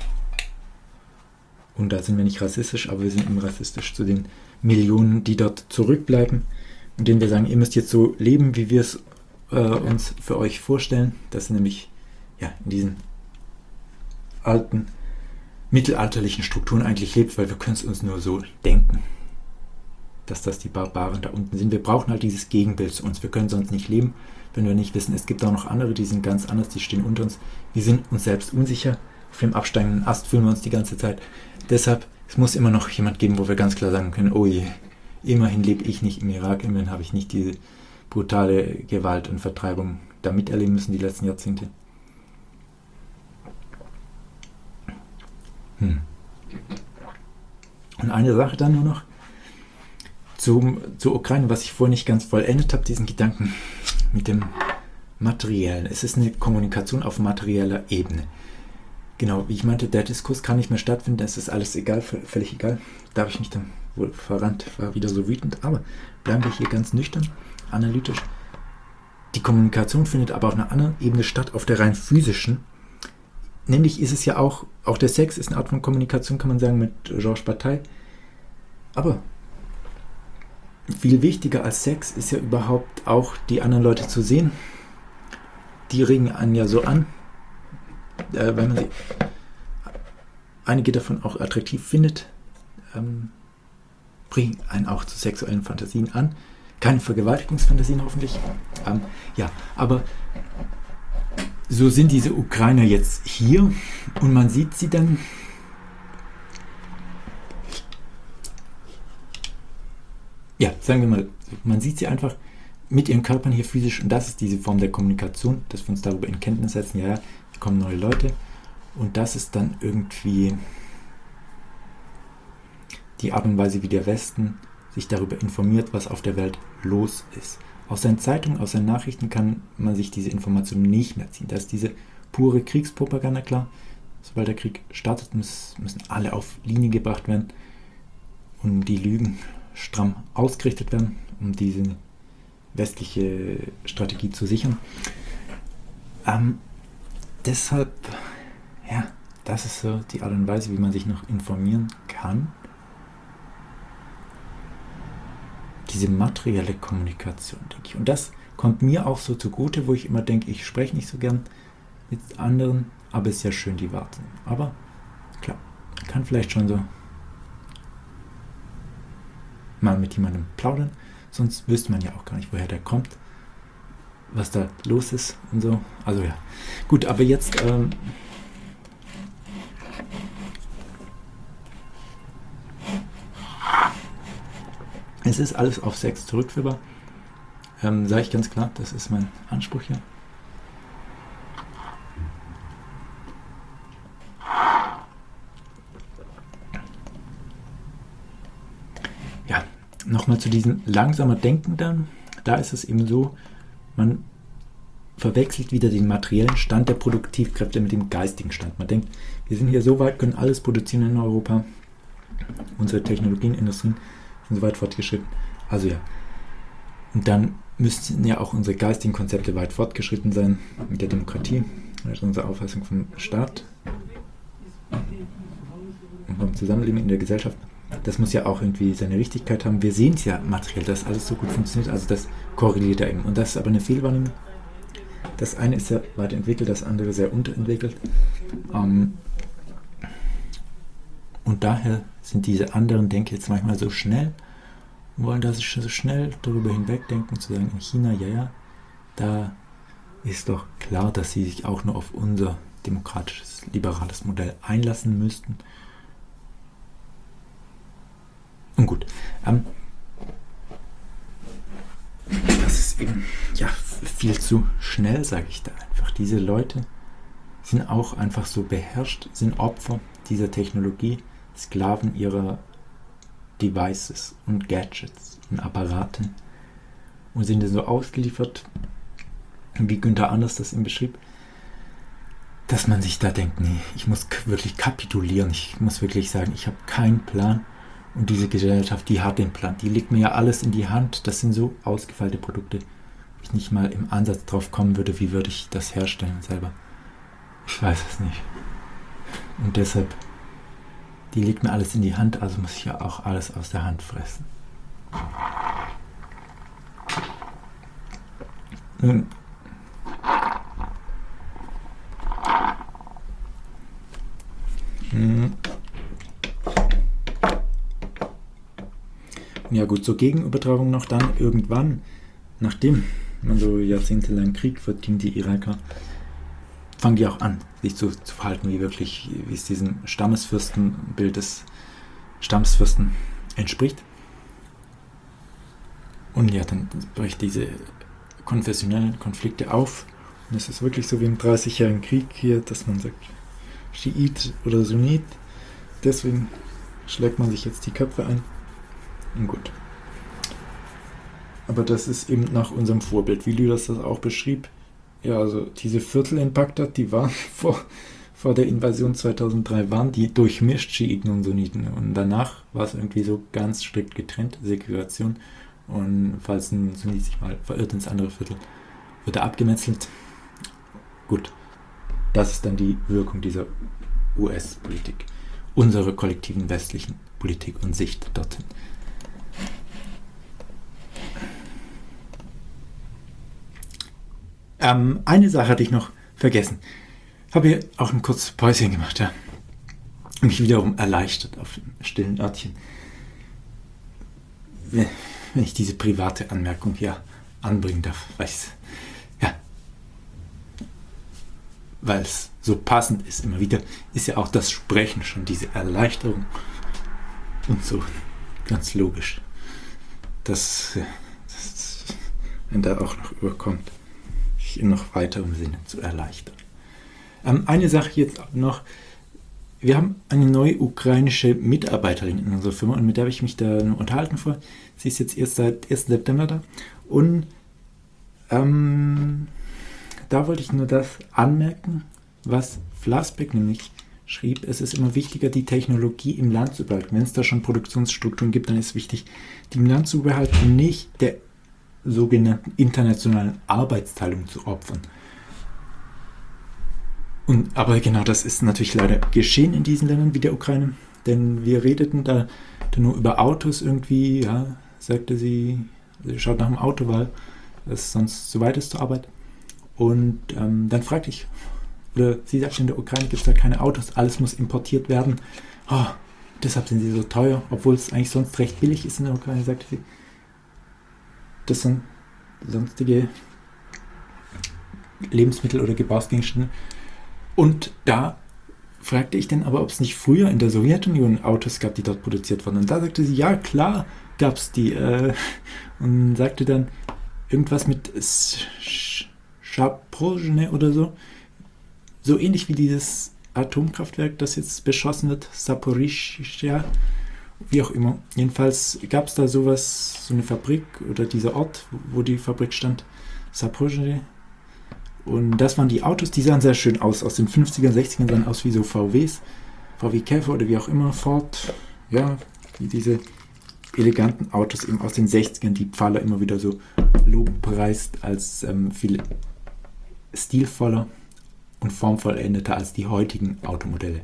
Und da sind wir nicht rassistisch, aber wir sind eben rassistisch zu den Millionen, die dort zurückbleiben und denen wir sagen, ihr müsst jetzt so leben, wie wir es äh, uns für euch vorstellen. Das sind nämlich ja, in diesen alten, mittelalterlichen Strukturen eigentlich lebt, weil wir können es uns nur so denken, dass das die Barbaren da unten sind. Wir brauchen halt dieses Gegenbild zu uns. Wir können sonst nicht leben, wenn wir nicht wissen, es gibt auch noch andere, die sind ganz anders, die stehen unter uns. Wir sind uns selbst unsicher, auf dem absteigenden Ast fühlen wir uns die ganze Zeit. Deshalb, es muss immer noch jemand geben, wo wir ganz klar sagen können, oh je, immerhin lebe ich nicht im Irak, immerhin habe ich nicht diese brutale Gewalt und Vertreibung da miterleben müssen die letzten Jahrzehnte. Hm. Und eine Sache dann nur noch zum, zur Ukraine, was ich vorhin nicht ganz vollendet habe, diesen Gedanken mit dem Materiellen. Es ist eine Kommunikation auf materieller Ebene. Genau, wie ich meinte, der Diskurs kann nicht mehr stattfinden, es ist alles egal, völlig egal. Da habe ich mich dann wohl verrannt, war wieder so wütend, aber bleiben wir hier ganz nüchtern, analytisch. Die Kommunikation findet aber auf einer anderen Ebene statt, auf der rein physischen. Nämlich ist es ja auch, auch der Sex ist eine Art von Kommunikation, kann man sagen, mit Georges Bataille. Aber viel wichtiger als Sex ist ja überhaupt auch, die anderen Leute zu sehen. Die regen einen ja so an, äh, weil man sie einige davon auch attraktiv findet, ähm, bringen einen auch zu sexuellen Fantasien an. Keine Vergewaltigungsfantasien hoffentlich. Ähm, ja, aber so sind diese Ukrainer jetzt hier und man sieht sie dann ja, sagen wir mal, man sieht sie einfach mit ihren Körpern hier physisch und das ist diese Form der Kommunikation, dass wir uns darüber in Kenntnis setzen, ja, ja, hier kommen neue Leute und das ist dann irgendwie die Art und Weise, wie der Westen sich darüber informiert, was auf der Welt los ist. Aus seinen Zeitungen, aus seinen Nachrichten kann man sich diese Informationen nicht mehr ziehen. Da ist diese pure Kriegspropaganda klar. Sobald der Krieg startet, müssen alle auf Linie gebracht werden und die Lügen stramm ausgerichtet werden, um diese westliche Strategie zu sichern. Ähm, deshalb, ja, das ist so die Art und Weise, wie man sich noch informieren kann. Diese materielle Kommunikation, denke ich. Und das kommt mir auch so zugute, wo ich immer denke, ich spreche nicht so gern mit anderen, aber es ist ja schön, die warten. Aber klar, kann vielleicht schon so mal mit jemandem plaudern, sonst wüsste man ja auch gar nicht, woher der kommt, was da los ist und so. Also ja, gut, aber jetzt ähm, es ist alles auf Sex zurückführbar. Ähm, sage ich ganz klar, das ist mein Anspruch hier. Ja, nochmal zu diesem langsamer Denken dann. Da ist es eben so, man verwechselt wieder den materiellen Stand der Produktivkräfte mit dem geistigen Stand. Man denkt, wir sind hier so weit, können alles produzieren in Europa. Unsere Technologien, Industrien sind so weit fortgeschritten. Also ja. Und dann müssten ja auch unsere geistigen Konzepte weit fortgeschritten sein mit der Demokratie, mit unserer Auffassung vom Staat und vom Zusammenleben in der Gesellschaft. Das muss ja auch irgendwie seine Richtigkeit haben. Wir sehen es ja materiell, dass alles so gut funktioniert. Also das korreliert da eben. Und das ist aber eine Fehlwahrnehmung. Das eine ist ja weiterentwickelt, das andere sehr unterentwickelt. Ähm, und daher sind diese anderen Denker jetzt manchmal so schnell und wollen da so schnell darüber hinwegdenken, zu sagen, in China, ja, ja, da ist doch klar, dass sie sich auch nur auf unser demokratisches, liberales Modell einlassen müssten. Und gut, ähm, das ist eben ja viel zu schnell, sage ich da einfach. Diese Leute sind auch einfach so beherrscht, sind Opfer dieser Technologie, Sklaven ihrer Devices und Gadgets und Apparate und sind so ausgeliefert, wie Günther Anders das eben beschrieb, dass man sich da denkt, nee, ich muss wirklich kapitulieren, ich muss wirklich sagen, ich habe keinen Plan. Und diese Gesellschaft, die hat den Plan. Die legt mir ja alles in die Hand. Das sind so ausgefeilte Produkte, wo ich nicht mal im Ansatz drauf kommen würde, wie würde ich das herstellen selber. Ich weiß es nicht. Und deshalb, die legt mir alles in die Hand, also muss ich ja auch alles aus der Hand fressen. Nun, hm. Ja gut, zur Gegenübertragung noch dann irgendwann, nachdem man so jahrzehntelang Krieg führt gegen die Iraker, fangen die auch an, sich so zu verhalten, wie wirklich, wie es diesem Stammesfürstenbild des Stammesfürsten entspricht. Und ja, dann bricht diese konfessionellen Konflikte auf. Und es ist wirklich so wie im dreißigjährigen Krieg hier, dass man sagt, Schiit oder Sunnit. Deswegen schlägt man sich jetzt die Köpfe ein. Und gut. Aber das ist eben nach unserem Vorbild, wie Lüders das auch beschrieb. Ja, also diese Viertel in Bagdad, die waren vor, vor der Invasion zweitausenddrei, waren die durchmischt, Schiiten und Sunniten. Und danach war es irgendwie so ganz strikt getrennt, Segregation. Und falls ein Sunnit sich mal verirrt ins andere Viertel, wird er abgemetzelt. Gut, das ist dann die Wirkung dieser U S-Politik, unsere kollektiven westlichen Politik und Sicht dorthin. Ähm, eine Sache hatte ich noch vergessen. Habe hier auch ein kurzes Päuschen gemacht, ja. Mich wiederum erleichtert auf dem stillen Örtchen. Wenn ich diese private Anmerkung hier anbringen darf, weil es ja, weil es so passend ist immer wieder, ist ja auch das Sprechen schon diese Erleichterung und so ganz logisch, dass, dass wenn da auch noch überkommt, sich in noch weiterem Sinne zu erleichtern. Ähm, eine Sache jetzt noch. Wir haben eine neue ukrainische Mitarbeiterin in unserer Firma und mit der habe ich mich da unterhalten vor. Sie ist jetzt erst seit ersten September da. Und ähm, da wollte ich nur das anmerken, was Flassbeck nämlich schrieb. Es ist immer wichtiger, die Technologie im Land zu behalten. Wenn es da schon Produktionsstrukturen gibt, dann ist es wichtig, die im Land zu behalten und nicht der sogenannten internationalen Arbeitsteilung zu opfern. Und, aber genau das ist natürlich leider geschehen in diesen Ländern wie der Ukraine, denn wir redeten da, da nur über Autos irgendwie, ja, sagte sie, sie schaut nach dem Auto, weil es sonst zu weit ist zur Arbeit. Und ähm, dann fragte ich, oder sie sagte, in der Ukraine gibt es da keine Autos, alles muss importiert werden. Oh, deshalb sind sie so teuer, obwohl es eigentlich sonst recht billig ist in der Ukraine, sagte sie. Das sind sonstige Lebensmittel oder Gebrauchsgegenstände. Und da fragte ich dann aber, ob es nicht früher in der Sowjetunion Autos gab, die dort produziert wurden. Und da sagte sie, ja klar gab es die. Äh, und sagte dann irgendwas mit Zaporozhye oder so. So ähnlich wie dieses Atomkraftwerk, das jetzt beschossen wird, Zaporizhzhia, wie auch immer. Jedenfalls gab es da sowas, so eine Fabrik oder dieser Ort, wo die Fabrik stand, Zaporozhye. Und das waren die Autos, die sahen sehr schön aus. Aus den fünfzigern, sechzigern sahen aus wie so V Ws, V W Käfer oder wie auch immer, Ford. Ja, wie diese eleganten Autos eben aus den sechzigern, die Pfaller immer wieder so lobpreist als ähm, viel stilvoller und formvollendeter als die heutigen Automodelle.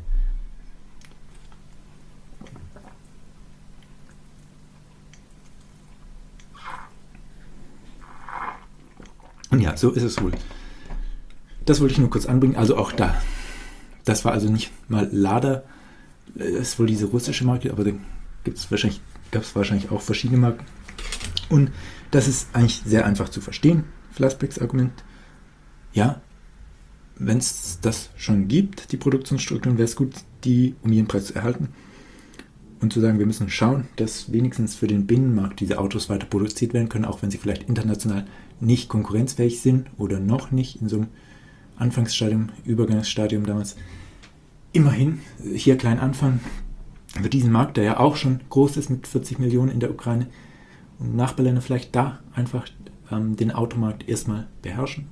Und ja, so ist es wohl. Das wollte ich nur kurz anbringen. Also auch da. Das war also nicht mal Lada. Das ist wohl diese russische Marke, aber da gibt's wahrscheinlich, gab es wahrscheinlich auch verschiedene Marken. Und das ist eigentlich sehr einfach zu verstehen. Flassbecks Argument. Ja, wenn es das schon gibt, die Produktionsstrukturen, wäre es gut, die um jeden Preis zu erhalten. Und zu sagen, wir müssen schauen, dass wenigstens für den Binnenmarkt diese Autos weiter produziert werden können, auch wenn sie vielleicht international nicht konkurrenzfähig sind oder noch nicht in so einem Anfangsstadium, Übergangsstadium damals. Immerhin, hier klein anfangen, für diesen Markt, der ja auch schon groß ist mit vierzig Millionen in der Ukraine und Nachbarländer vielleicht da einfach ähm, den Automarkt erstmal beherrschen.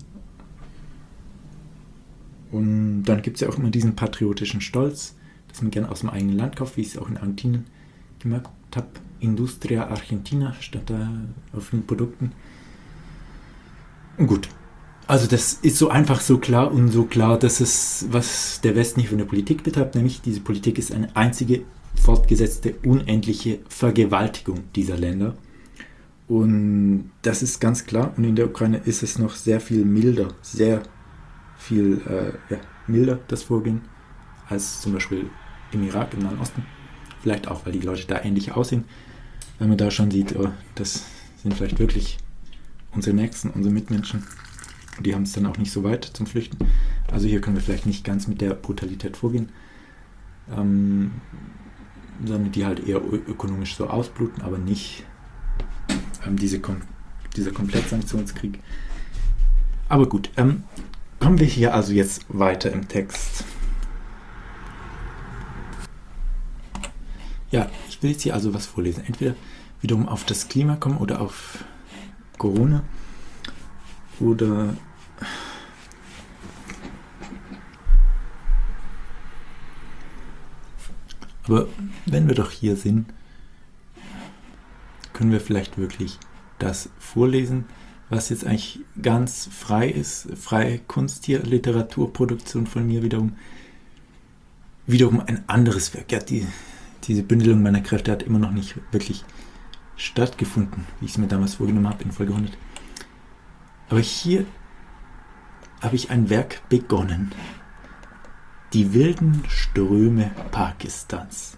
Und dann gibt es ja auch immer diesen patriotischen Stolz, dass man gerne aus dem eigenen Land kauft, wie ich es auch in Argentinien gemerkt habe. Industria Argentina statt da auf den Produkten. Und gut. Also das ist so einfach, so klar und so klar, dass es, was der Westen hier von der Politik betreibt, nämlich diese Politik ist eine einzige fortgesetzte, unendliche Vergewaltigung dieser Länder. Und das ist ganz klar. Und in der Ukraine ist es noch sehr viel milder, sehr viel äh, ja, milder, das Vorgehen, als zum Beispiel im Irak, im Nahen Osten. Vielleicht auch, weil die Leute da ähnlich aussehen. Wenn man da schon sieht, oh, das sind vielleicht wirklich unsere Nächsten, unsere Mitmenschen. Und die haben es dann auch nicht so weit zum Flüchten. Also hier können wir vielleicht nicht ganz mit der Brutalität vorgehen, ähm, sondern die halt eher ö- ökonomisch so ausbluten, aber nicht ähm, diese Kom- dieser Komplettsanktionskrieg. Aber gut, ähm, kommen wir hier also jetzt weiter im Text. Ja, ich will jetzt hier also was vorlesen. Entweder wiederum auf das Klima kommen oder auf Corona oder aber wenn wir doch hier sind, können wir vielleicht wirklich das vorlesen, was jetzt eigentlich ganz frei ist, freie Kunst hier, Literaturproduktion von mir wiederum, wiederum ein anderes Werk. Ja, die, diese Bündelung meiner Kräfte hat immer noch nicht wirklich stattgefunden, wie ich es mir damals vorgenommen habe in Folge hundert. Aber hier habe ich ein Werk begonnen. Die wilden Ströme Pakistans.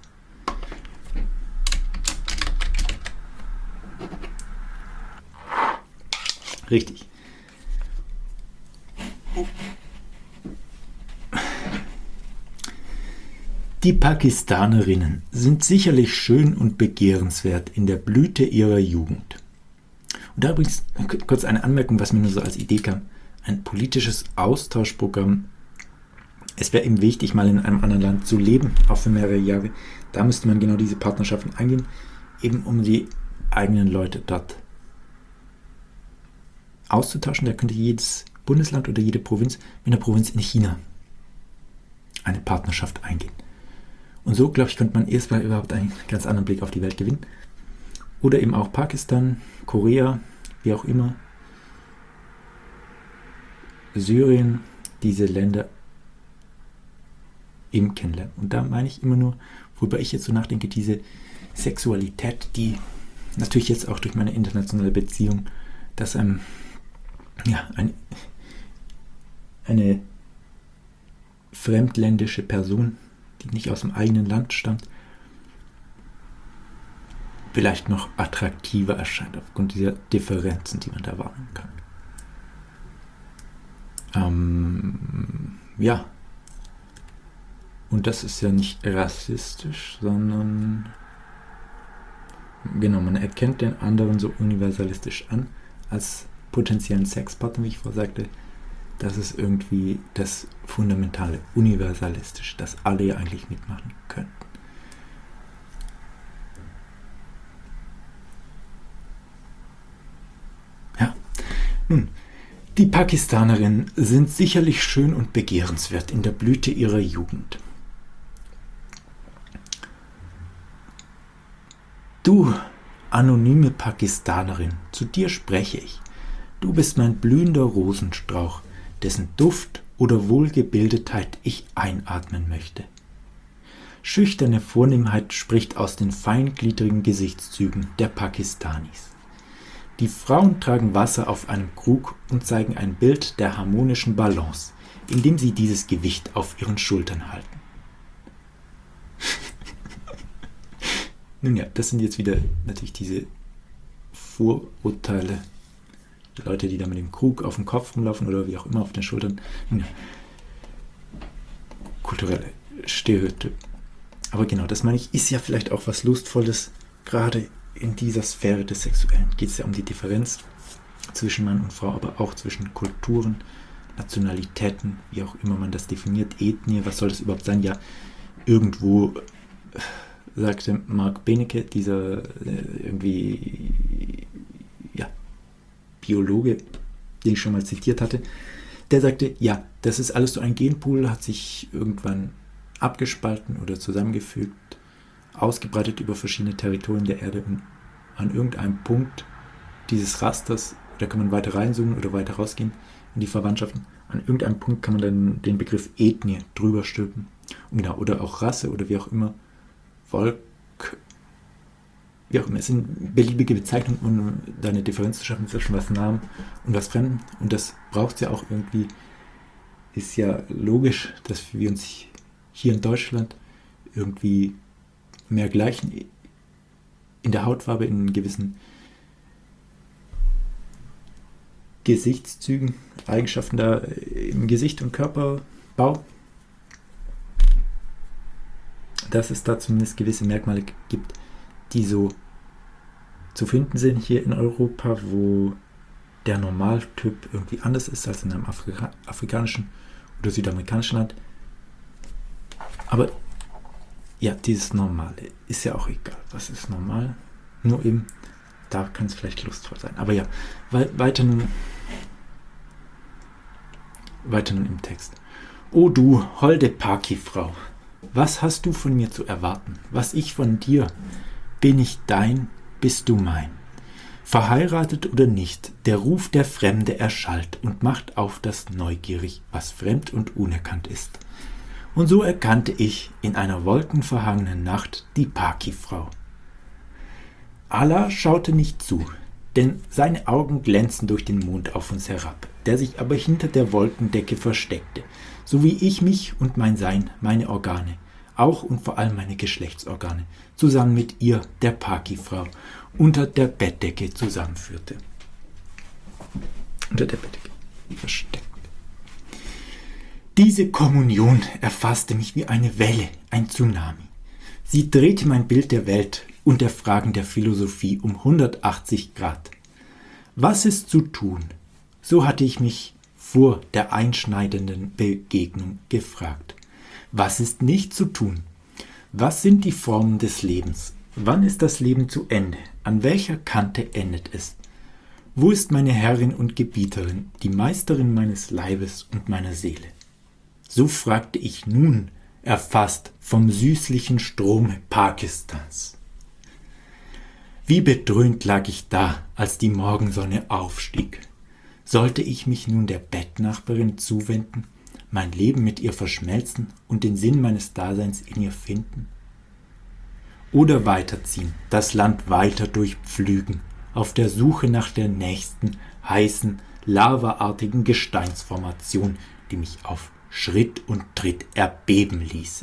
Richtig. Die Pakistanerinnen sind sicherlich schön und begehrenswert in der Blüte ihrer Jugend. Und da übrigens kurz eine Anmerkung, was mir nur so als Idee kam. Ein politisches Austauschprogramm. Es wäre eben wichtig, mal in einem anderen Land zu leben, auch für mehrere Jahre. Da müsste man genau diese Partnerschaften eingehen, eben um die eigenen Leute dort auszutauschen. Da könnte jedes Bundesland oder jede Provinz mit einer Provinz in China eine Partnerschaft eingehen. Und so, glaube ich, könnte man erstmal überhaupt einen ganz anderen Blick auf die Welt gewinnen. Oder eben auch Pakistan, Korea, wie auch immer, Syrien, diese Länder eben kennenlernen. Und da meine ich immer nur, worüber ich jetzt so nachdenke, diese Sexualität, die natürlich jetzt auch durch meine internationale Beziehung, dass einem, ja, ein, eine fremdländische Person, die nicht aus dem eigenen Land stammt, vielleicht noch attraktiver erscheint aufgrund dieser Differenzen, die man da wahrnehmen kann. Ähm, ja. Und das ist ja nicht rassistisch, sondern genau, man erkennt den anderen so universalistisch an, als potenziellen Sexpartner, wie ich vorher sagte. Das ist irgendwie das Fundamentale, universalistisch, das alle ja eigentlich mitmachen könnten. Ja, nun, die Pakistanerinnen sind sicherlich schön und begehrenswert in der Blüte ihrer Jugend. Du, anonyme Pakistanerin, zu dir spreche ich. Du bist mein blühender Rosenstrauch, dessen Duft oder Wohlgebildetheit ich einatmen möchte. Schüchterne Vornehmheit spricht aus den feingliedrigen Gesichtszügen der Pakistanis. Die Frauen tragen Wasser auf einem Krug und zeigen ein Bild der harmonischen Balance, indem sie dieses Gewicht auf ihren Schultern halten. Nun ja, das sind jetzt wieder natürlich diese Vorurteile, die Leute, die da mit dem Krug auf dem Kopf rumlaufen oder wie auch immer auf den Schultern. Nun ja, kulturelle Stereotyp. Aber genau, das meine ich, ist ja vielleicht auch was Lustvolles, gerade in dieser Sphäre des Sexuellen. Geht es ja um die Differenz zwischen Mann und Frau, aber auch zwischen Kulturen, Nationalitäten, wie auch immer man das definiert, Ethnie, was soll das überhaupt sein? Ja, irgendwo, sagte Mark Benecke, dieser äh, irgendwie, ja, Biologe, den ich schon mal zitiert hatte, der sagte, ja, das ist alles so ein Genpool, hat sich irgendwann abgespalten oder zusammengefügt, ausgebreitet über verschiedene Territorien der Erde und an irgendeinem Punkt dieses Rasters, da kann man weiter reinzoomen oder weiter rausgehen in die Verwandtschaften, an irgendeinem Punkt kann man dann den Begriff Ethnie drüber stülpen. Und genau, oder auch Rasse oder wie auch immer, Volk, wie auch immer, es sind beliebige Bezeichnungen, um da eine Differenz zu schaffen zwischen was Nahem und was Fremdem. Und das braucht es ja auch irgendwie, ist ja logisch, dass wir uns hier in Deutschland irgendwie mehr gleichen in der Hautfarbe, in gewissen Gesichtszügen, Eigenschaften da im Gesicht und Körperbau, dass es da zumindest gewisse Merkmale gibt, die so zu finden sind hier in Europa, wo der Normaltyp irgendwie anders ist als in einem Afrika- afrikanischen oder südamerikanischen Land. Aber ja, dieses Normale ist ja auch egal. Was ist normal? Nur eben, da kann es vielleicht lustvoll sein. Aber ja, we- weiter nun, weiter nun im Text. O du, holde Paki-Frau, was hast du von mir zu erwarten? Was ich von dir? Bin ich dein, bist du mein? Verheiratet oder nicht, der Ruf der Fremde erschallt und macht auf das neugierig, was fremd und unerkannt ist. Und so erkannte ich in einer wolkenverhangenen Nacht die Paki-Frau. Allah schaute nicht zu, denn seine Augen glänzten durch den Mond auf uns herab, der sich aber hinter der Wolkendecke versteckte, so wie ich mich und mein Sein, meine Organe, auch und vor allem meine Geschlechtsorgane, zusammen mit ihr, der Paki-Frau, unter der Bettdecke zusammenführte. Unter der Bettdecke versteckt. Diese Kommunion erfasste mich wie eine Welle, ein Tsunami. Sie drehte mein Bild der Welt und der Fragen der Philosophie um hundertachtzig Grad. Was ist zu tun? So hatte ich mich vor der einschneidenden Begegnung gefragt. Was ist nicht zu tun? Was sind die Formen des Lebens? Wann ist das Leben zu Ende? An welcher Kante endet es? Wo ist meine Herrin und Gebieterin, die Meisterin meines Leibes und meiner Seele? So fragte ich nun, erfasst vom süßlichen Strome Pakistans. Wie bedröhnt lag ich da, als die Morgensonne aufstieg. Sollte ich mich nun der Bettnachbarin zuwenden, mein Leben mit ihr verschmelzen und den Sinn meines Daseins in ihr finden? Oder weiterziehen, das Land weiter durchpflügen, auf der Suche nach der nächsten, heißen, lavaartigen Gesteinsformation, die mich auf Schritt und Tritt erbeben ließe.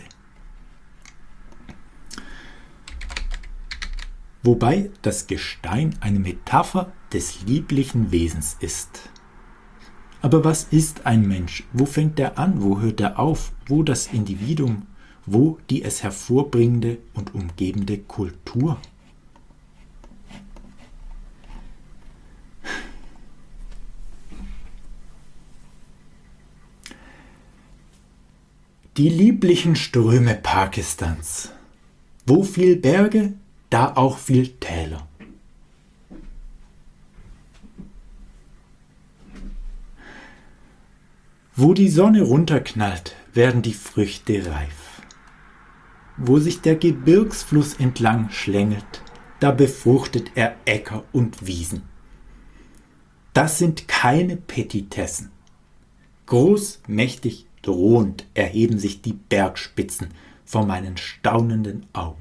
Wobei das Gestein eine Metapher des lieblichen Wesens ist. Aber was ist ein Mensch? Wo fängt er an? Wo hört er auf? Wo das Individuum? Wo die es hervorbringende und umgebende Kultur? Die lieblichen Ströme Pakistans. Wo viel Berge, da auch viel Täler. Wo die Sonne runterknallt, werden die Früchte reif. Wo sich der Gebirgsfluss entlang schlängelt, da befruchtet er Äcker und Wiesen. Das sind keine Petitessen. Groß, mächtig, drohend erheben sich die Bergspitzen vor meinen staunenden Augen.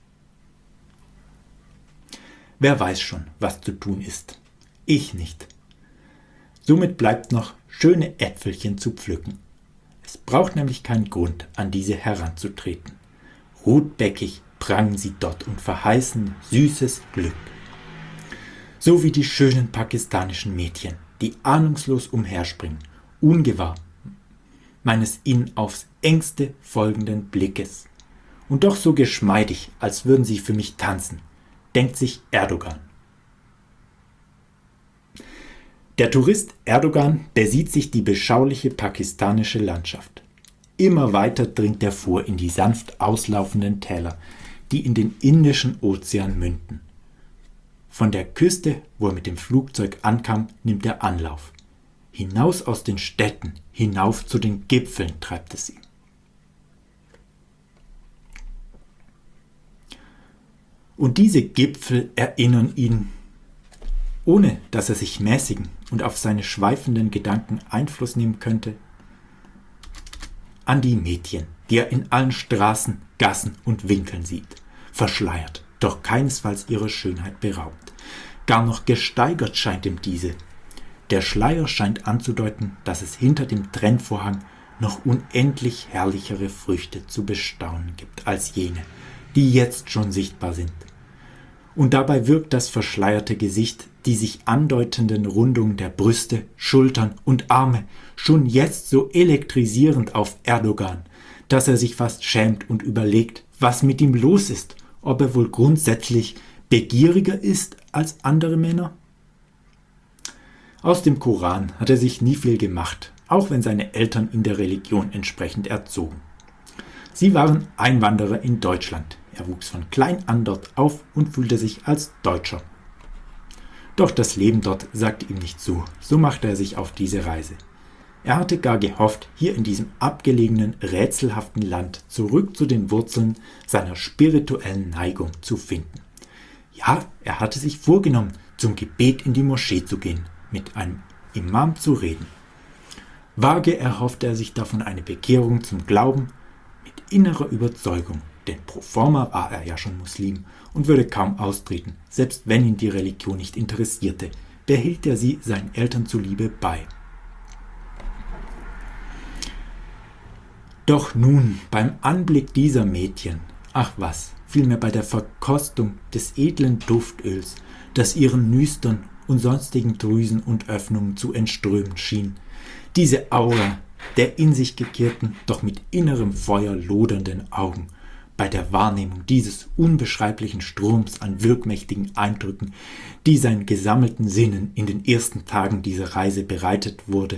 Wer weiß schon, was zu tun ist. Ich nicht. Somit bleibt noch, schöne Äpfelchen zu pflücken. Es braucht nämlich keinen Grund, an diese heranzutreten. Rotbäckig prangen sie dort und verheißen süßes Glück. So wie die schönen pakistanischen Mädchen, die ahnungslos umherspringen, ungewahr meines ihnen aufs engste folgenden Blickes. Und doch so geschmeidig, als würden sie für mich tanzen, denkt sich Erdogan. Der Tourist Erdogan besieht sich die beschauliche pakistanische Landschaft. Immer weiter dringt er vor in die sanft auslaufenden Täler, die in den Indischen Ozean münden. Von der Küste, wo er mit dem Flugzeug ankam, nimmt er Anlauf. Hinaus aus den Städten, hinauf zu den Gipfeln treibt es ihn. Und diese Gipfel erinnern ihn, ohne dass er sich mäßigen und auf seine schweifenden Gedanken Einfluss nehmen könnte, an die Mädchen, die er in allen Straßen, Gassen und Winkeln sieht, verschleiert, doch keinesfalls ihrer Schönheit beraubt. Gar noch gesteigert scheint ihm diese. Der Schleier scheint anzudeuten, dass es hinter dem Trennvorhang noch unendlich herrlichere Früchte zu bestaunen gibt als jene, die jetzt schon sichtbar sind. Und dabei wirkt das verschleierte Gesicht, die sich andeutenden Rundungen der Brüste, Schultern und Arme schon jetzt so elektrisierend auf Erdogan, dass er sich fast schämt und überlegt, was mit ihm los ist, ob er wohl grundsätzlich begieriger ist als andere Männer? Aus dem Koran hat er sich nie viel gemacht, auch wenn seine Eltern in der Religion entsprechend erzogen. Sie waren Einwanderer in Deutschland. Er wuchs von klein an dort auf und fühlte sich als Deutscher. Doch das Leben dort sagte ihm nicht zu, so machte er sich auf diese Reise. Er hatte gar gehofft, hier in diesem abgelegenen, rätselhaften Land zurück zu den Wurzeln seiner spirituellen Neigung zu finden. Ja, er hatte sich vorgenommen, zum Gebet in die Moschee zu gehen, mit einem Imam zu reden. Vage erhoffte er sich davon eine Bekehrung zum Glauben mit innerer Überzeugung, denn pro forma war er ja schon Muslim und würde kaum austreten, selbst wenn ihn die Religion nicht interessierte, behielt er sie seinen Eltern zuliebe bei. Doch nun, beim Anblick dieser Mädchen, ach was, vielmehr bei der Verkostung des edlen Duftöls, das ihren Nüstern und sonstigen Drüsen und Öffnungen zu entströmen schien, diese Aura der in sich gekehrten, doch mit innerem Feuer lodernden Augen, bei der Wahrnehmung dieses unbeschreiblichen Stroms an wirkmächtigen Eindrücken, die seinen gesammelten Sinnen in den ersten Tagen dieser Reise bereitet wurde,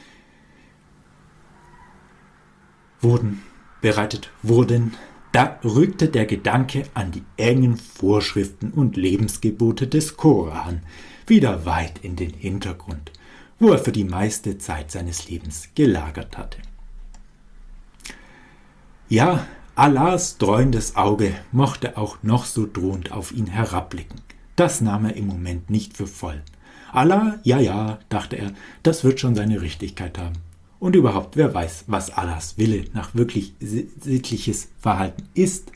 wurden, bereitet wurden, da rückte der Gedanke an die engen Vorschriften und Lebensgebote des Koran wieder weit in den Hintergrund, wo er für die meiste Zeit seines Lebens gelagert hatte. Ja, Allahs dreuendes Auge mochte auch noch so drohend auf ihn herabblicken. Das nahm er im Moment nicht für voll. Allah, ja, ja, dachte er, das wird schon seine Richtigkeit haben. Und überhaupt, wer weiß, was Allahs Wille nach wirklich sittliches Verhalten ist.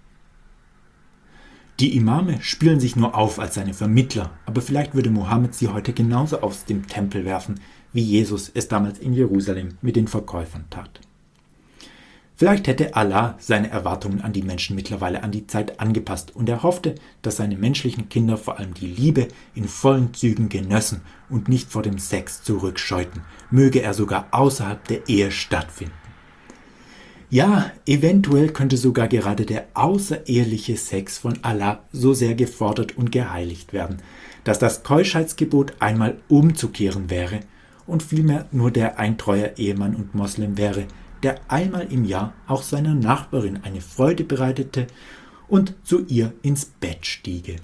Die Imame spielen sich nur auf als seine Vermittler, aber vielleicht würde Mohammed sie heute genauso aus dem Tempel werfen, wie Jesus es damals in Jerusalem mit den Verkäufern tat. Vielleicht hätte Allah seine Erwartungen an die Menschen mittlerweile an die Zeit angepasst und er hoffte, dass seine menschlichen Kinder vor allem die Liebe in vollen Zügen genössen und nicht vor dem Sex zurückscheuten, möge er sogar außerhalb der Ehe stattfinden. Ja, eventuell könnte sogar gerade der außereheliche Sex von Allah so sehr gefordert und geheiligt werden, dass das Keuschheitsgebot einmal umzukehren wäre und vielmehr nur der ein treuer Ehemann und Moslem wäre, der einmal im Jahr auch seiner Nachbarin eine Freude bereitete und zu ihr ins Bett stiege.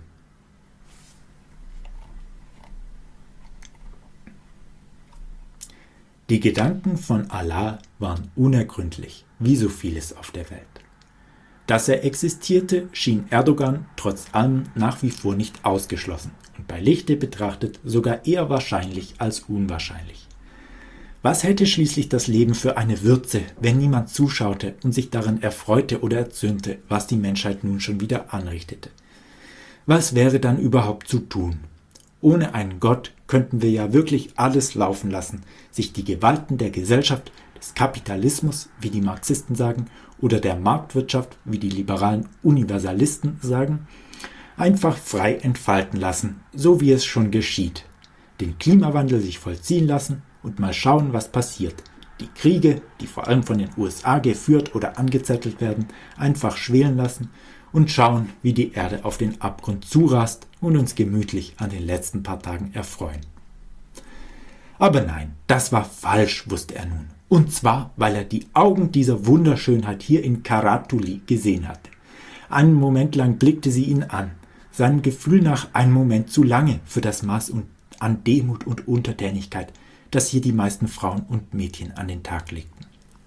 Die Gedanken von Allah waren unergründlich, wie so vieles auf der Welt. Dass er existierte, schien Erdogan trotz allem nach wie vor nicht ausgeschlossen und bei Lichte betrachtet sogar eher wahrscheinlich als unwahrscheinlich. Was hätte schließlich das Leben für eine Würze, wenn niemand zuschaute und sich daran erfreute oder erzürnte, was die Menschheit nun schon wieder anrichtete? Was wäre dann überhaupt zu tun? Ohne einen Gott könnten wir ja wirklich alles laufen lassen, sich die Gewalten der Gesellschaft, des Kapitalismus, wie die Marxisten sagen, oder der Marktwirtschaft, wie die liberalen Universalisten sagen, einfach frei entfalten lassen, so wie es schon geschieht. Den Klimawandel sich vollziehen lassen und mal schauen, was passiert. Die Kriege, die vor allem von den U S A geführt oder angezettelt werden, einfach schwelen lassen und schauen, wie die Erde auf den Abgrund zurast und uns gemütlich an den letzten paar Tagen erfreuen. Aber nein, das war falsch, wusste er nun. Und zwar, weil er die Augen dieser Wunderschönheit hier in Karatuli gesehen hatte. Einen Moment lang blickte sie ihn an, seinem Gefühl nach einen Moment zu lange für das Maß an Demut und Untertänigkeit, das hier die meisten Frauen und Mädchen an den Tag legten.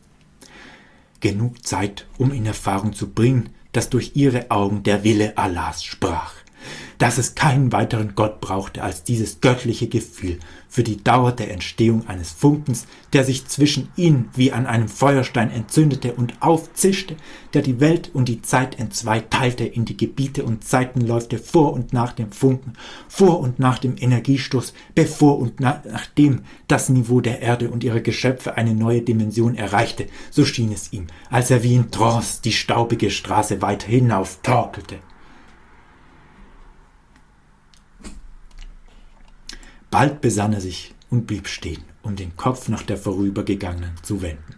Genug Zeit, um in Erfahrung zu bringen, dass durch ihre Augen der Wille Allahs sprach, dass es keinen weiteren Gott brauchte als dieses göttliche Gefühl für die Dauer der Entstehung eines Funkens, der sich zwischen ihnen wie an einem Feuerstein entzündete und aufzischte, der die Welt und die Zeit entzwei teilte in die Gebiete und Zeitenläufe vor und nach dem Funken, vor und nach dem Energiestoß, bevor und na- nachdem das Niveau der Erde und ihrer Geschöpfe eine neue Dimension erreichte, so schien es ihm, als er wie in Trance die staubige Straße weiter hinauf torkelte. Bald besann er sich und blieb stehen, um den Kopf nach der Vorübergegangenen zu wenden.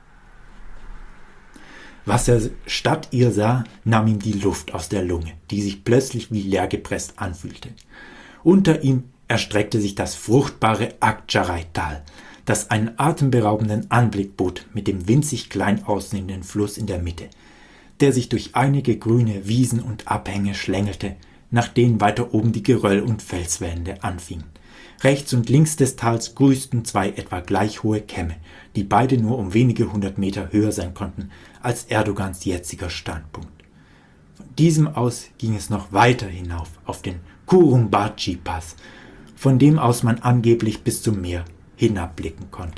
Was er statt ihr sah, nahm ihm die Luft aus der Lunge, die sich plötzlich wie leer gepresst anfühlte. Unter ihm erstreckte sich das fruchtbare Akçaray-Tal, das einen atemberaubenden Anblick bot mit dem winzig klein aussehenden Fluss in der Mitte, der sich durch einige grüne Wiesen und Abhänge schlängelte, nach denen weiter oben die Geröll- und Felswände anfingen. Rechts und links des Tals grüßten zwei etwa gleich hohe Kämme, die beide nur um wenige hundert Meter höher sein konnten als Erdogans jetziger Standpunkt. Von diesem aus ging es noch weiter hinauf auf den Kurumbaci-Pass, von dem aus man angeblich bis zum Meer hinabblicken konnte.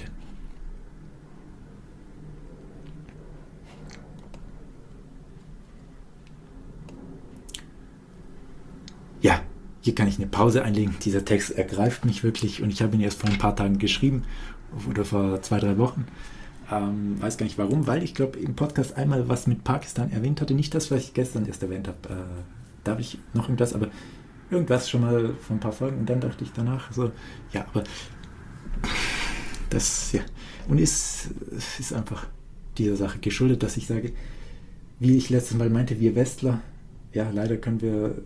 Ja, hier kann ich eine Pause einlegen. Dieser Text ergreift mich wirklich und ich habe ihn erst vor ein paar Tagen geschrieben oder vor zwei, drei Wochen. Ähm, weiß gar nicht warum, weil ich glaube im Podcast einmal was mit Pakistan erwähnt hatte. Nicht das, was ich gestern erst erwähnt habe. Äh, da habe ich noch irgendwas, aber irgendwas schon mal vor ein paar Folgen und dann dachte ich danach so, ja, aber das, ja, und ist, ist einfach dieser Sache geschuldet, dass ich sage, wie ich letztes Mal meinte, wir Westler, ja, leider können wir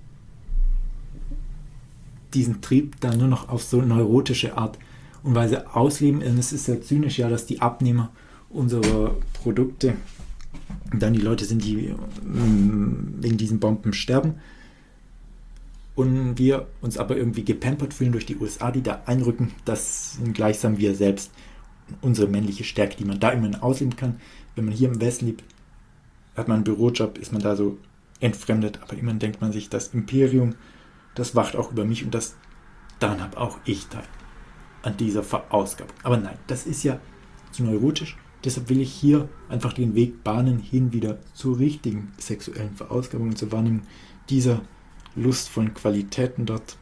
diesen Trieb dann nur noch auf so neurotische Art und Weise ausleben. Und es ist sehr zynisch, ja, dass die Abnehmer unserer Produkte dann die Leute sind, die mm, wegen diesen Bomben sterben. Und wir uns aber irgendwie gepampert fühlen durch die U S A, die da einrücken, das sind gleichsam wir selbst, unsere männliche Stärke, die man da immer ausleben kann. Wenn man hier im Westen lebt, hat man einen Bürojob, ist man da so entfremdet, aber immerhin denkt man sich, das Imperium, das wacht auch über mich und das, daran habe auch ich teil an dieser Verausgabung. Aber nein, das ist ja zu neurotisch, deshalb will ich hier einfach den Weg bahnen, hin wieder zur richtigen sexuellen Verausgabung und zur Wahrnehmung dieser lustvollen Qualitäten dort.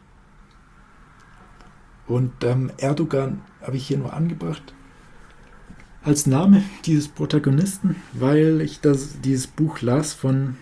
Und ähm, Erdogan habe ich hier nur angebracht als Name dieses Protagonisten, weil ich das, dieses Buch las von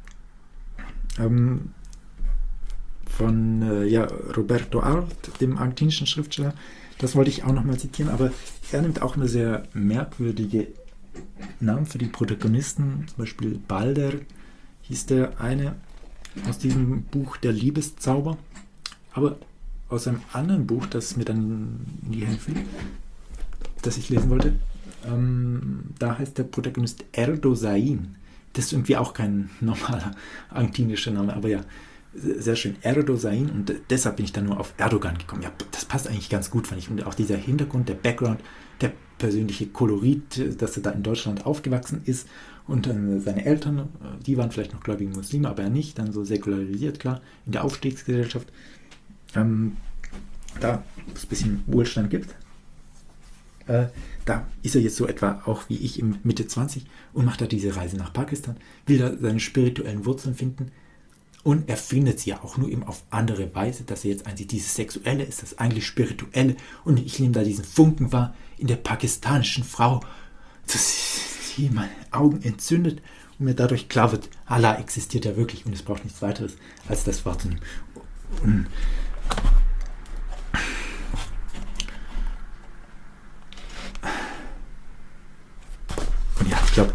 ähm, von äh, ja, Roberto Arlt, dem argentinischen Schriftsteller. Das wollte ich auch nochmal zitieren, aber er nimmt auch eine sehr merkwürdige Namen für die Protagonisten, zum Beispiel Balder hieß der eine aus diesem Buch Der Liebeszauber, aber aus einem anderen Buch, das mir dann in die Hände fiel, das ich lesen wollte, ähm, da heißt der Protagonist Erdosain. Das ist irgendwie auch kein normaler argentinischer Name, aber ja, sehr schön, Erdosain, und deshalb bin ich dann nur auf Erdogan gekommen. Ja, das passt eigentlich ganz gut, fand ich. Und auch dieser Hintergrund, der Background, der persönliche Kolorit, dass er da in Deutschland aufgewachsen ist und äh, seine Eltern, die waren vielleicht noch gläubige Muslime, aber er nicht, dann so säkularisiert, klar, in der Aufstiegsgesellschaft, ähm, da es ein bisschen Wohlstand gibt. Äh, da ist er jetzt so etwa auch wie ich im Mitte zwanzig und macht da diese Reise nach Pakistan, will da seine spirituellen Wurzeln finden. Und er findet sie ja auch nur eben auf andere Weise, dass er jetzt einsieht, dieses Sexuelle ist das eigentlich Spirituelle und ich nehme da diesen Funken wahr in der pakistanischen Frau, dass sie meine Augen entzündet und mir dadurch klar wird, Allah existiert ja wirklich und es braucht nichts weiteres als das wahrzunehmen. Und und ja, ich glaube,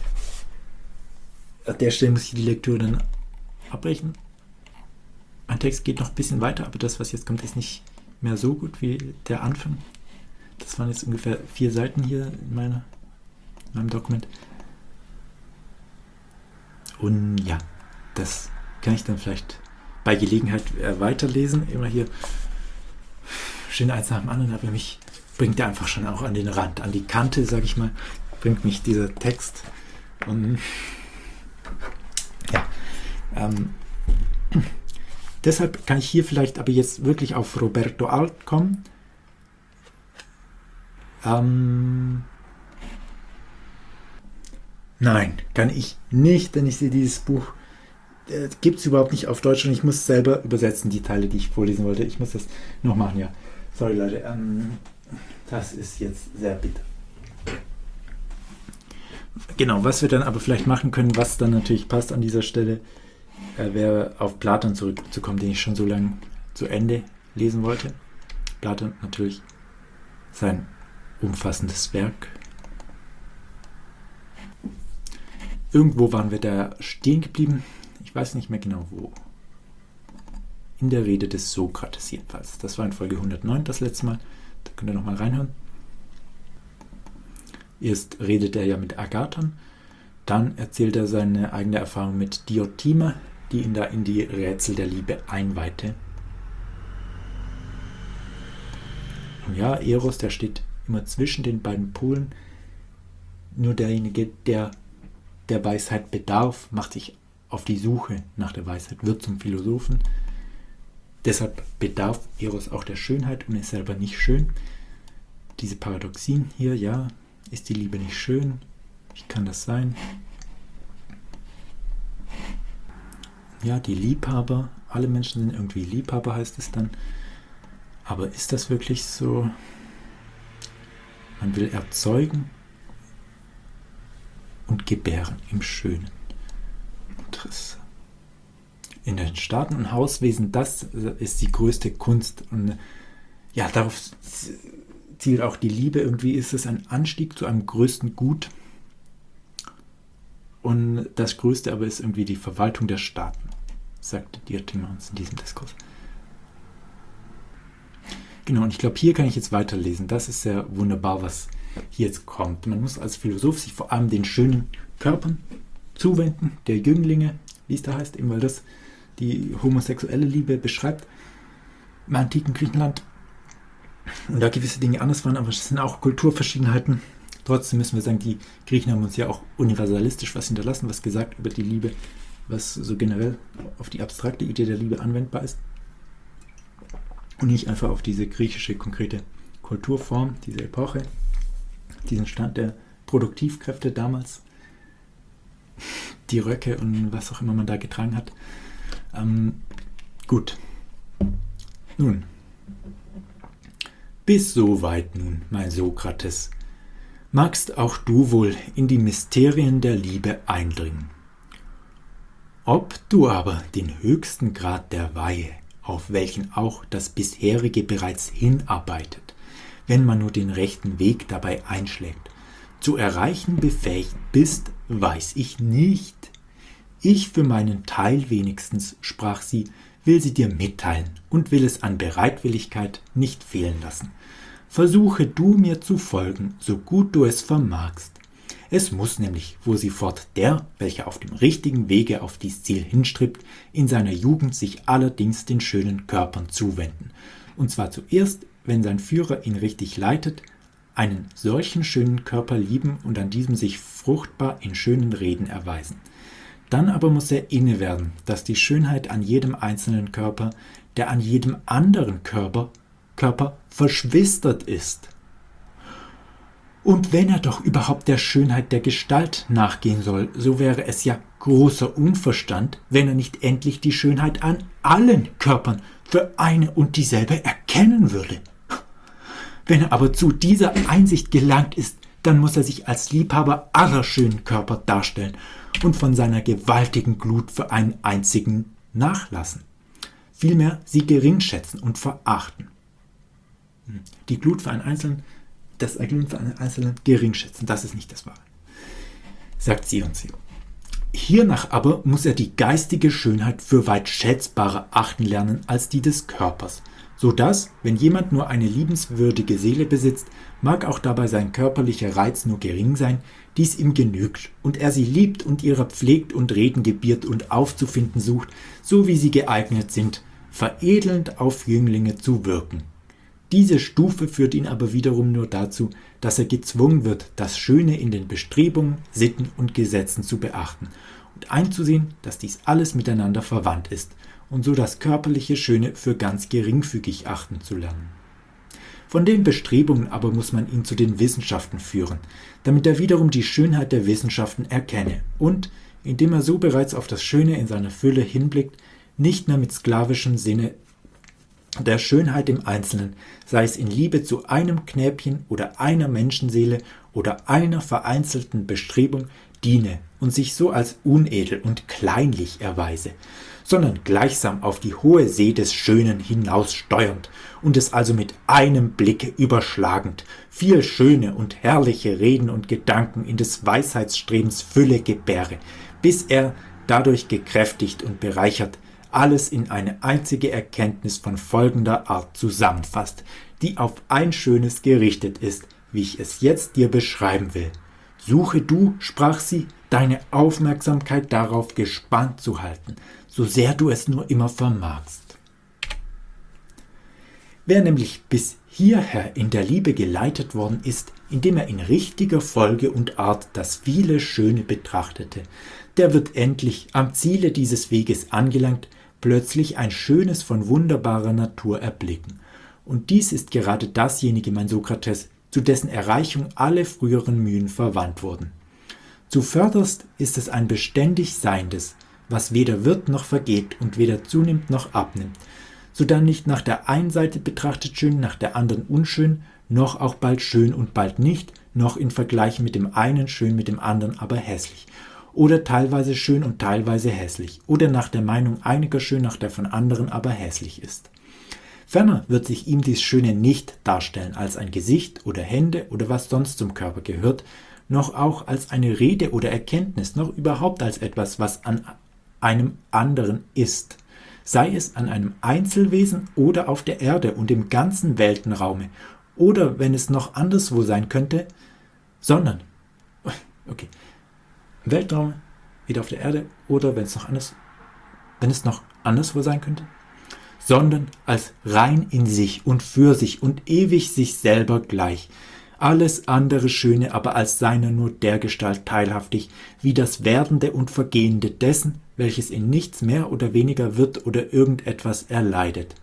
an der Stelle muss ich die Lektüre dann abbrechen. Mein Text geht noch ein bisschen weiter, aber das, was jetzt kommt, ist nicht mehr so gut wie der Anfang. Das waren jetzt ungefähr vier Seiten hier in, meiner, in meinem Dokument. Und ja, das kann ich dann vielleicht bei Gelegenheit äh, weiterlesen. Immer hier schön eins nach dem anderen, aber mich bringt er einfach schon auch an den Rand, an die Kante, sag ich mal, bringt mich dieser Text. Und ja, Ähm, deshalb kann ich hier vielleicht aber jetzt wirklich auf Roberto Arlt kommen. Ähm, nein, kann ich nicht, denn ich sehe dieses Buch, äh, gibt es überhaupt nicht auf Deutsch und ich muss selber übersetzen, die Teile, die ich vorlesen wollte. Ich muss das noch machen, ja. Sorry Leute, ähm, das ist jetzt sehr bitter. Genau, was wir dann aber vielleicht machen können, was dann natürlich passt an dieser Stelle, äh, wäre auf Platon zurückzukommen, den ich schon so lange zu Ende lesen wollte. Platon natürlich sein umfassendes Werk. Irgendwo waren wir da stehen geblieben. Ich weiß nicht mehr genau wo. In der Rede des Sokrates jedenfalls. Das war in Folge hundertneun das letzte Mal. Da könnt ihr nochmal reinhören. Erst redet er ja mit Agathon. Dann erzählt er seine eigene Erfahrung mit Diotima, die ihn da in die Rätsel der Liebe einweihte. Und ja, Eros, der steht immer zwischen den beiden Polen. Nur derjenige, der der Weisheit bedarf, macht sich auf die Suche nach der Weisheit, wird zum Philosophen. Deshalb bedarf Eros auch der Schönheit und ist selber nicht schön. Diese Paradoxien hier, ja, ist die Liebe nicht schön? Wie kann das sein? Ja, die Liebhaber, alle Menschen sind irgendwie Liebhaber, heißt es dann. Aber ist das wirklich so? Man will erzeugen und gebären im Schönen. Interessant. In den Staaten und Hauswesen, das ist die größte Kunst. Und ja, darauf zielt auch die Liebe. Irgendwie ist es ein Anstieg zu einem größten Gut. Und das Größte aber ist irgendwie die Verwaltung der Staaten, sagte Diotima uns in diesem Diskurs. Genau, und ich glaube, hier kann ich jetzt weiterlesen. Das ist sehr wunderbar, was hier jetzt kommt. Man muss als Philosoph sich vor allem den schönen Körpern zuwenden, der Jünglinge, wie es da heißt, eben weil das die homosexuelle Liebe beschreibt im antiken Griechenland. Und da gewisse Dinge anders waren, aber es sind auch Kulturverschiedenheiten. Trotzdem müssen wir sagen, die Griechen haben uns ja auch universalistisch was hinterlassen, was gesagt über die Liebe, was so generell auf die abstrakte Idee der Liebe anwendbar ist. Und nicht einfach auf diese griechische konkrete Kulturform, diese Epoche, diesen Stand der Produktivkräfte damals, die Röcke und was auch immer man da getragen hat. Ähm, gut. Nun, bis soweit nun, mein Sokrates, magst auch du wohl in die Mysterien der Liebe eindringen. Ob du aber den höchsten Grad der Weihe, auf welchen auch das bisherige bereits hinarbeitet, wenn man nur den rechten Weg dabei einschlägt, zu erreichen befähigt bist, weiß ich nicht. Ich für meinen Teil wenigstens, sprach sie, will sie dir mitteilen und will es an Bereitwilligkeit nicht fehlen lassen. Versuche du mir zu folgen, so gut du es vermagst. Es muss nämlich, fuhr sie fort, der, welcher auf dem richtigen Wege auf dies Ziel hinstrebt, in seiner Jugend sich allerdings den schönen Körpern zuwenden. Und zwar zuerst, wenn sein Führer ihn richtig leitet, einen solchen schönen Körper lieben und an diesem sich fruchtbar in schönen Reden erweisen. Dann aber muss er inne werden, dass die Schönheit an jedem einzelnen Körper, der an jedem anderen Körper, Körper verschwistert ist. Und wenn er doch überhaupt der Schönheit der Gestalt nachgehen soll, so wäre es ja großer Unverstand, wenn er nicht endlich die Schönheit an allen Körpern für eine und dieselbe erkennen würde. Wenn er aber zu dieser Einsicht gelangt ist, dann muss er sich als Liebhaber aller schönen Körper darstellen und von seiner gewaltigen Glut für einen einzigen nachlassen. Vielmehr sie geringschätzen und verachten. Die Glut für einen Einzelnen, das Erglühen für einen Einzelnen geringschätzen, das ist nicht das Wahre, sagt sie und sie. Hiernach aber muss er die geistige Schönheit für weit schätzbarer achten lernen als die des Körpers, so dass, wenn jemand nur eine liebenswürdige Seele besitzt, mag auch dabei sein körperlicher Reiz nur gering sein, dies ihm genügt und er sie liebt und ihrer pflegt und Reden gebiert und aufzufinden sucht, so wie sie geeignet sind, veredelnd auf Jünglinge zu wirken. Diese Stufe führt ihn aber wiederum nur dazu, dass er gezwungen wird, das Schöne in den Bestrebungen, Sitten und Gesetzen zu beachten und einzusehen, dass dies alles miteinander verwandt ist und so das körperliche Schöne für ganz geringfügig achten zu lernen. Von den Bestrebungen aber muss man ihn zu den Wissenschaften führen, damit er wiederum die Schönheit der Wissenschaften erkenne und, indem er so bereits auf das Schöne in seiner Fülle hinblickt, nicht mehr mit sklavischem Sinne der Schönheit im Einzelnen, sei es in Liebe zu einem Knäbchen oder einer Menschenseele oder einer vereinzelten Bestrebung, diene und sich so als unedel und kleinlich erweise, sondern gleichsam auf die hohe See des Schönen hinaussteuernd und es also mit einem Blicke überschlagend, viel schöne und herrliche Reden und Gedanken in des Weisheitsstrebens Fülle gebäre, bis er, dadurch gekräftigt und bereichert, alles in eine einzige Erkenntnis von folgender Art zusammenfasst, die auf ein Schönes gerichtet ist, wie ich es jetzt dir beschreiben will. Suche du, sprach sie, deine Aufmerksamkeit darauf gespannt zu halten, so sehr du es nur immer vermagst. Wer nämlich bis hierher in der Liebe geleitet worden ist, indem er in richtiger Folge und Art das viele Schöne betrachtete, der wird endlich am Ziele dieses Weges angelangt, plötzlich ein Schönes von wunderbarer Natur erblicken. Und dies ist gerade dasjenige, mein Sokrates, zu dessen Erreichung alle früheren Mühen verwandt wurden. Zuvörderst ist es ein beständig Seiendes, was weder wird noch vergeht und weder zunimmt noch abnimmt, sodann nicht nach der einen Seite betrachtet schön, nach der anderen unschön, noch auch bald schön und bald nicht, noch in Vergleich mit dem einen schön, mit dem anderen aber hässlich, oder teilweise schön und teilweise hässlich, oder nach der Meinung einiger schön, nach der von anderen aber hässlich ist. Ferner wird sich ihm dies Schöne nicht darstellen als ein Gesicht oder Hände oder was sonst zum Körper gehört, noch auch als eine Rede oder Erkenntnis, noch überhaupt als etwas, was an einem anderen ist, sei es an einem Einzelwesen oder auf der Erde und im ganzen Weltenraume, oder wenn es noch anderswo sein könnte, sondern, okay, im Weltraum, wieder auf der Erde, oder wenn es noch anders, wenn es noch anderswo sein könnte, sondern als rein in sich und für sich und ewig sich selber gleich, alles andere Schöne aber als seiner nur dergestalt teilhaftig, wie das Werdende und Vergehende dessen, welches in nichts mehr oder weniger wird oder irgendetwas erleidet.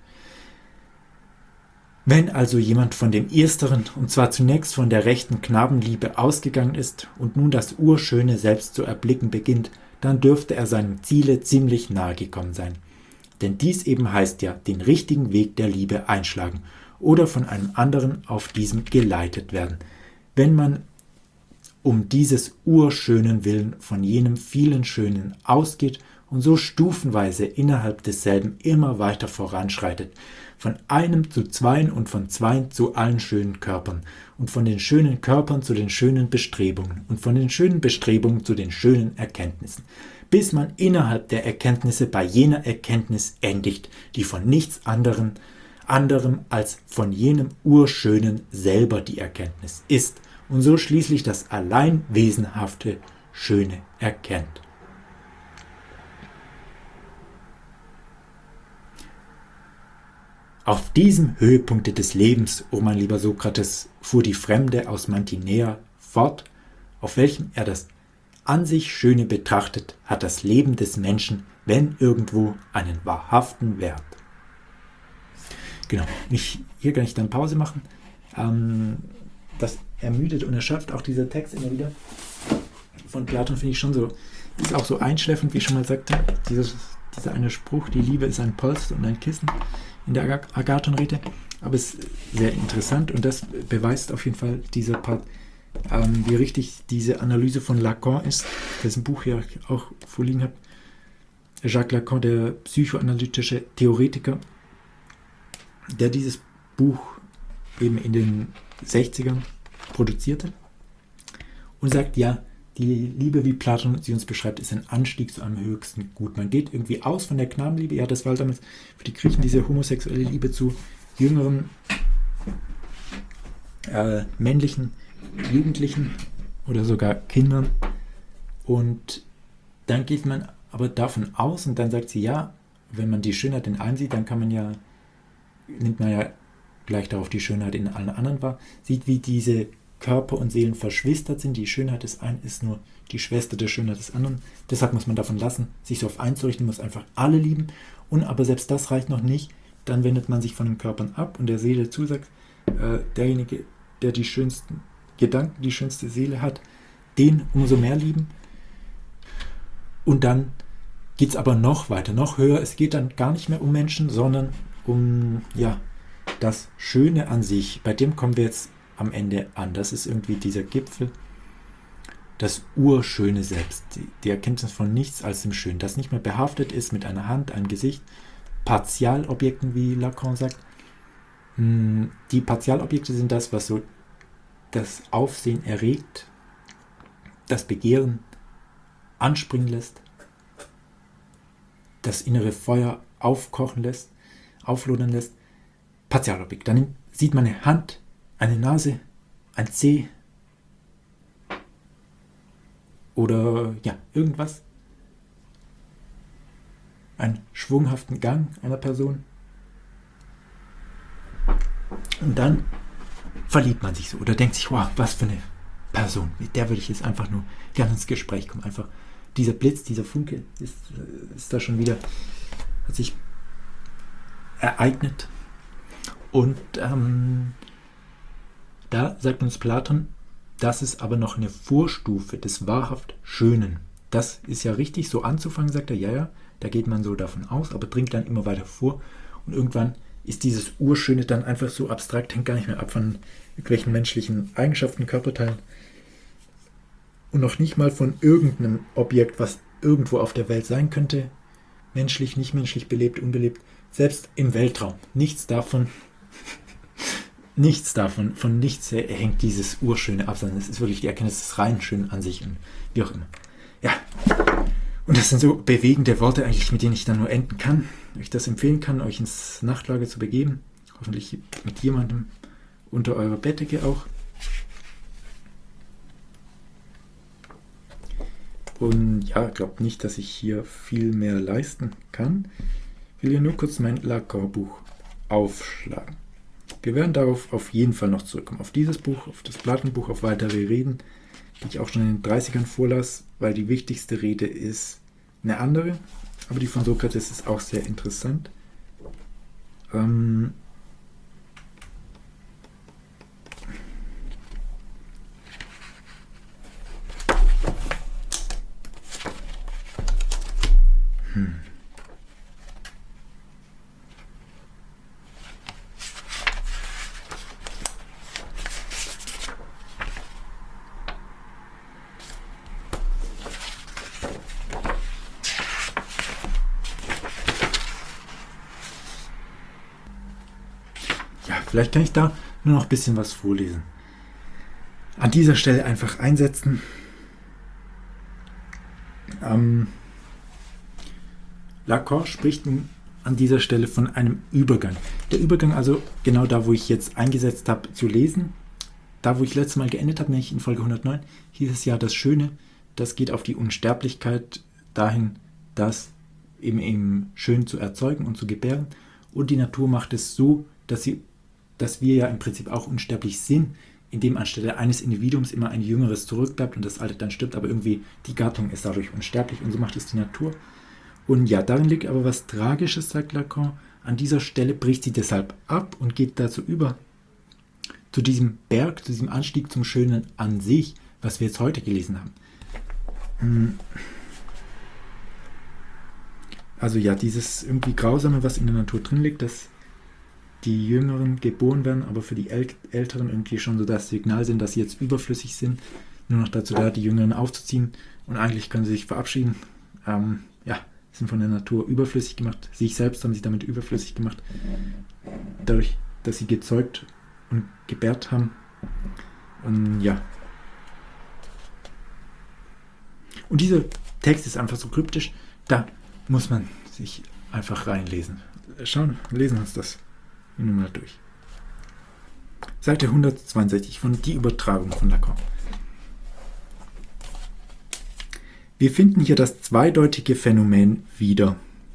Wenn also jemand von dem Ersteren, und zwar zunächst von der rechten Knabenliebe ausgegangen ist und nun das Urschöne selbst zu erblicken beginnt, dann dürfte er seinem Ziele ziemlich nahe gekommen sein. Denn dies eben heißt ja, den richtigen Weg der Liebe einschlagen oder von einem anderen auf diesem geleitet werden, wenn man um dieses urschönen Willen von jenem vielen Schönen ausgeht und so stufenweise innerhalb desselben immer weiter voranschreitet, von einem zu zweien und von zweien zu allen schönen Körpern und von den schönen Körpern zu den schönen Bestrebungen und von den schönen Bestrebungen zu den schönen Erkenntnissen, bis man innerhalb der Erkenntnisse bei jener Erkenntnis endigt, die von nichts anderem, anderem als von jenem Urschönen selber die Erkenntnis ist und so schließlich das allein wesenhafte Schöne erkennt. Auf diesem Höhepunkte des Lebens, o mein lieber Sokrates, fuhr die Fremde aus Mantinea fort, auf welchem er das an sich Schöne betrachtet, hat das Leben des Menschen, wenn irgendwo, einen wahrhaften Wert. Genau, ich, hier kann ich dann Pause machen. Ähm, das ermüdet und erschöpft auch dieser Text immer wieder. Von Platon finde ich schon so, ist auch so einschläfend, wie ich schon mal sagte. Dieses, dieser eine Spruch, die Liebe ist ein Polster und ein Kissen in der Ag- Agathon-Rede. Aber es ist sehr interessant und das beweist auf jeden Fall dieser Part, ähm, wie richtig diese Analyse von Lacan ist, dessen Buch hier auch vorliegen habe. Jacques Lacan, der psychoanalytische Theoretiker, der dieses Buch eben in den sechzigern produzierte und sagt, ja, die Liebe, wie Platon sie uns beschreibt, ist ein Anstieg zu einem höchsten Gut. Man geht irgendwie aus von der Knabenliebe, ja, das war damals für die Griechen diese homosexuelle Liebe zu jüngeren, äh, männlichen Jugendlichen oder sogar Kindern. Und dann geht man aber davon aus und dann sagt sie, ja, wenn man die Schönheit in einem sieht, dann kann man ja, nimmt man ja gleich darauf die Schönheit in allen anderen wahr, sieht, wie diese Körper und Seelen verschwistert sind. Die Schönheit des einen ist nur die Schwester der Schönheit des anderen. Deshalb muss man davon lassen, sich so auf einzurichten, muss einfach alle lieben. Und aber selbst das reicht noch nicht. Dann wendet man sich von den Körpern ab und der Seele zusagt, äh, derjenige, der die schönsten Gedanken, die schönste Seele hat, den umso mehr lieben. Und dann geht es aber noch weiter, noch höher. Es geht dann gar nicht mehr um Menschen, sondern um ja, das Schöne an sich. Bei dem kommen wir jetzt am Ende an. Das ist irgendwie dieser Gipfel. das urschöne Selbst, die, die Erkenntnis von nichts als dem Schönen, das nicht mehr behaftet ist mit einer Hand, einem Gesicht, Partialobjekten, wie Lacan sagt. Die Partialobjekte sind das, was so das Aufsehen erregt, das Begehren anspringen lässt, das innere Feuer aufkochen lässt, auflodern lässt. Partialobjekt. Dann sieht man eine Hand, eine Nase, ein Zeh oder ja, irgendwas. Einen schwunghaften Gang einer Person. Und dann verliebt man sich so oder denkt sich, wow, was für eine Person. Mit der würde ich jetzt einfach nur gerne ins Gespräch kommen. Einfach dieser Blitz, dieser Funke ist, ist da schon wieder, hat sich ereignet. Und ähm, da sagt uns Platon, das ist aber noch eine Vorstufe des wahrhaft Schönen. Das ist ja richtig, so anzufangen, sagt er, ja, ja, da geht man so davon aus, aber dringt dann immer weiter vor und irgendwann ist dieses Urschöne dann einfach so abstrakt, hängt gar nicht mehr ab von irgendwelchen menschlichen Eigenschaften, Körperteilen und noch nicht mal von irgendeinem Objekt, was irgendwo auf der Welt sein könnte, menschlich, nicht menschlich, belebt, unbelebt, selbst im Weltraum. Nichts davon, nichts davon, von nichts hängt dieses Urschöne ab, sondern es ist wirklich die Erkenntnis des rein Schönen an sich und wie auch immer. Ja, und das sind so bewegende Worte eigentlich, mit denen ich dann nur enden kann, euch das empfehlen kann, euch ins Nachtlager zu begeben, hoffentlich mit jemandem unter eurer Bettdecke auch. Und ja, glaubt nicht, dass ich hier viel mehr leisten kann. Ich will hier nur kurz mein Lacan-Buch aufschlagen. Wir werden darauf auf jeden Fall noch zurückkommen. Auf dieses Buch, auf das Platon-Buch, auf weitere Reden, die ich auch schon in den dreißigern vorlas, weil die wichtigste Rede ist eine andere, aber die von Sokrates ist auch sehr interessant. Ähm hm. Vielleicht kann ich da nur noch ein bisschen was vorlesen. An dieser Stelle einfach einsetzen. Ähm, Lacan spricht an dieser Stelle von einem Übergang. Der Übergang also genau da, wo ich jetzt eingesetzt habe, zu lesen. Da, wo ich letztes Mal geendet habe, nämlich in Folge hundertneun, hieß es ja, das Schöne, das geht auf die Unsterblichkeit dahin, das eben, eben schön zu erzeugen und zu gebären. Und die Natur macht es so, dass sie dass wir ja im Prinzip auch unsterblich sind, indem anstelle eines Individuums immer ein jüngeres zurückbleibt und das alte dann stirbt, aber irgendwie die Gattung ist dadurch unsterblich und so macht es die Natur. Und ja, darin liegt aber was Tragisches, sagt Lacan. An dieser Stelle bricht sie deshalb ab und geht dazu über, zu diesem Berg, zu diesem Anstieg zum Schönen an sich, was wir jetzt heute gelesen haben. Also ja, dieses irgendwie Grausame, was in der Natur drin liegt, das die Jüngeren geboren werden, aber für die äl- Älteren irgendwie schon so das Signal sind, dass sie jetzt überflüssig sind, nur noch dazu da, die Jüngeren aufzuziehen und eigentlich können sie sich verabschieden. Ähm, ja, sind von der Natur überflüssig gemacht. Sich selbst haben sie damit überflüssig gemacht, dadurch, dass sie gezeugt und gebärt haben. Und ja. Und dieser Text ist einfach so kryptisch, da muss man sich einfach reinlesen. Schauen, lesen uns das nun mal durch. Seite hundertzweiundsechzig von Die Übertragung von Lacan. Wir finden hier das zweideutige Phänomen wieder,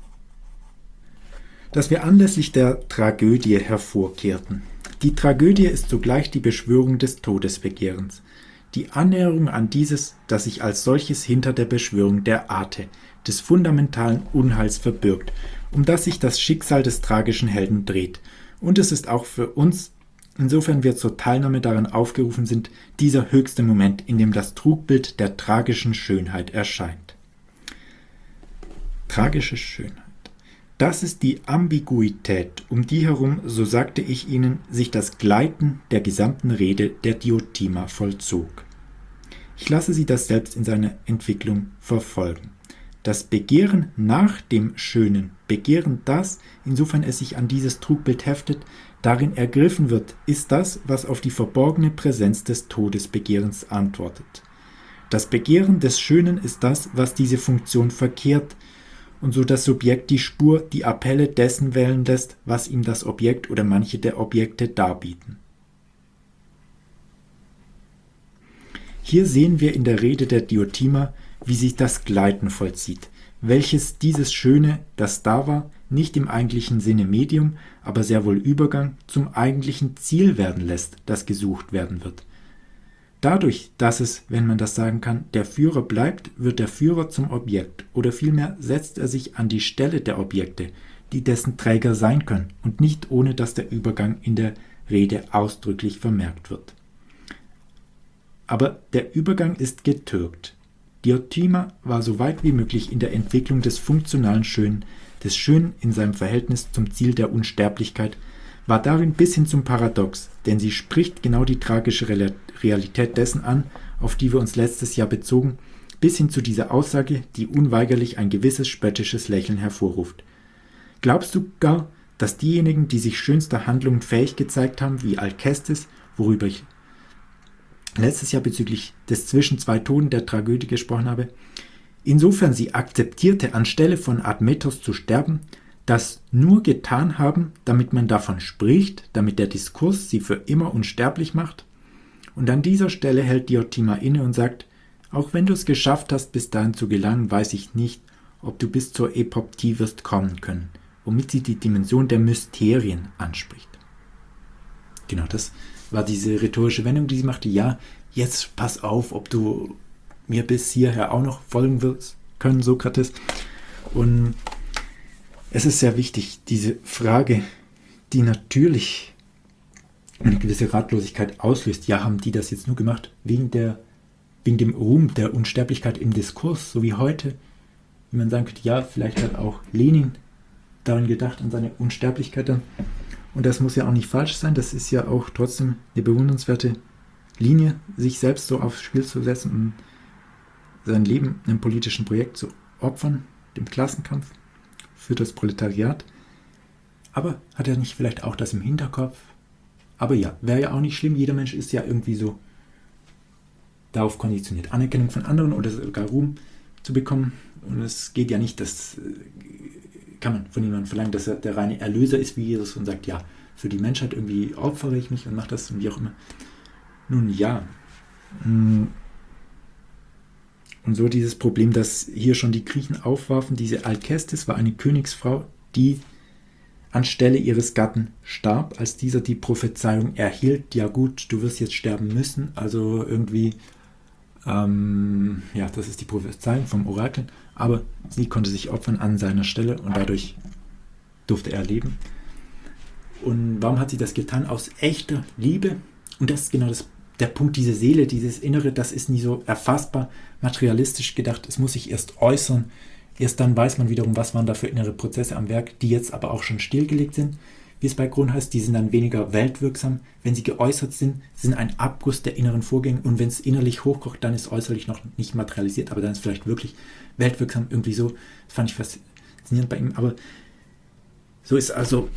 das wir anlässlich der Tragödie hervorkehrten. Die Tragödie ist zugleich die Beschwörung des Todesbegehrens, die Annäherung an dieses, das sich als solches hinter der Beschwörung der Ate, des fundamentalen Unheils verbirgt, um das sich das Schicksal des tragischen Helden dreht. Und es ist auch für uns, insofern wir zur Teilnahme daran aufgerufen sind, dieser höchste Moment, in dem das Trugbild der tragischen Schönheit erscheint. Tragische Schönheit. Das ist die Ambiguität, um die herum, so sagte ich Ihnen, sich das Gleiten der gesamten Rede der Diotima vollzog. Ich lasse Sie das selbst in seiner Entwicklung verfolgen. Das Begehren nach dem Schönen, Begehren das, insofern es sich an dieses Trugbild heftet, darin ergriffen wird, ist das, was auf die verborgene Präsenz des Todesbegehrens antwortet. Das Begehren des Schönen ist das, was diese Funktion verkehrt und so das Subjekt die Spur, die Appelle dessen wählen lässt, was ihm das Objekt oder manche der Objekte darbieten. Hier sehen wir in der Rede der Diotima, wie sich das Gleiten vollzieht, welches dieses Schöne, das da war, nicht im eigentlichen Sinne Medium, aber sehr wohl Übergang zum eigentlichen Ziel werden lässt, das gesucht werden wird. Dadurch, dass es, wenn man das sagen kann, der Führer bleibt, wird der Führer zum Objekt, oder vielmehr setzt er sich an die Stelle der Objekte, die dessen Träger sein können, und nicht ohne, dass der Übergang in der Rede ausdrücklich vermerkt wird. Aber der Übergang ist getürkt. Diotima war so weit wie möglich in der Entwicklung des funktionalen Schönen, des Schönen in seinem Verhältnis zum Ziel der Unsterblichkeit, war darin bis hin zum Paradox, denn sie spricht genau die tragische Realität dessen an, auf die wir uns letztes Jahr bezogen, bis hin zu dieser Aussage, die unweigerlich ein gewisses spöttisches Lächeln hervorruft. Glaubst du gar, dass diejenigen, die sich schönster Handlungen fähig gezeigt haben, wie Alkestis, worüber ich letztes Jahr bezüglich des zwischen zwei Toden der Tragödie gesprochen habe, insofern sie akzeptierte, anstelle von Admetos zu sterben, das nur getan haben, damit man davon spricht, damit der Diskurs sie für immer unsterblich macht? Und an dieser Stelle hält Diotima inne und sagt, auch wenn du es geschafft hast, bis dahin zu gelangen, weiß ich nicht, ob du bis zur Epoptie wirst kommen können, womit sie die Dimension der Mysterien anspricht. Genau, das war diese rhetorische Wendung, die sie machte. Ja, jetzt pass auf, ob du mir bis hierher auch noch folgen wirst können, Sokrates. Und es ist sehr wichtig, diese Frage, die natürlich eine gewisse Ratlosigkeit auslöst. Ja, haben die das jetzt nur gemacht wegen, der, wegen dem Ruhm der Unsterblichkeit im Diskurs, so wie heute? Wie man sagen könnte, ja, vielleicht hat auch Lenin daran gedacht, an seine Unsterblichkeit dann. Und das muss ja auch nicht falsch sein, das ist ja auch trotzdem eine bewundernswerte Linie, sich selbst so aufs Spiel zu setzen und sein Leben einem politischen Projekt zu opfern, dem Klassenkampf für das Proletariat. Aber hat er nicht vielleicht auch das im Hinterkopf? Aber ja, wäre ja auch nicht schlimm, jeder Mensch ist ja irgendwie so darauf konditioniert, Anerkennung von anderen oder sogar Ruhm zu bekommen. Und es geht ja nicht, das kann man von jemandem verlangen, dass er der reine Erlöser ist wie Jesus und sagt, ja, für die Menschheit irgendwie opfere ich mich und mache das und wie auch immer. Nun ja, und so dieses Problem, das hier schon die Griechen aufwarfen, diese Alkestis war eine Königsfrau, die anstelle ihres Gatten starb, als dieser die Prophezeiung erhielt, ja gut, du wirst jetzt sterben müssen, also irgendwie, ähm, ja, das ist die Prophezeiung vom Orakel, aber sie konnte sich opfern an seiner Stelle und dadurch durfte er leben. Und warum hat sie das getan? Aus echter Liebe. Und das ist genau das, der Punkt, diese Seele, dieses Innere, das ist nie so erfassbar, materialistisch gedacht. Es muss sich erst äußern. Erst dann weiß man wiederum, was waren da für innere Prozesse am Werk, die jetzt aber auch schon stillgelegt sind. Wie es bei Grun heißt, die sind dann weniger weltwirksam. Wenn sie geäußert sind, sind ein Abguss der inneren Vorgänge. Und wenn es innerlich hochkocht, dann ist äußerlich noch nicht materialisiert, aber dann ist es vielleicht wirklich weltwirksam. Irgendwie so, das fand ich faszinierend bei ihm. Aber so ist also,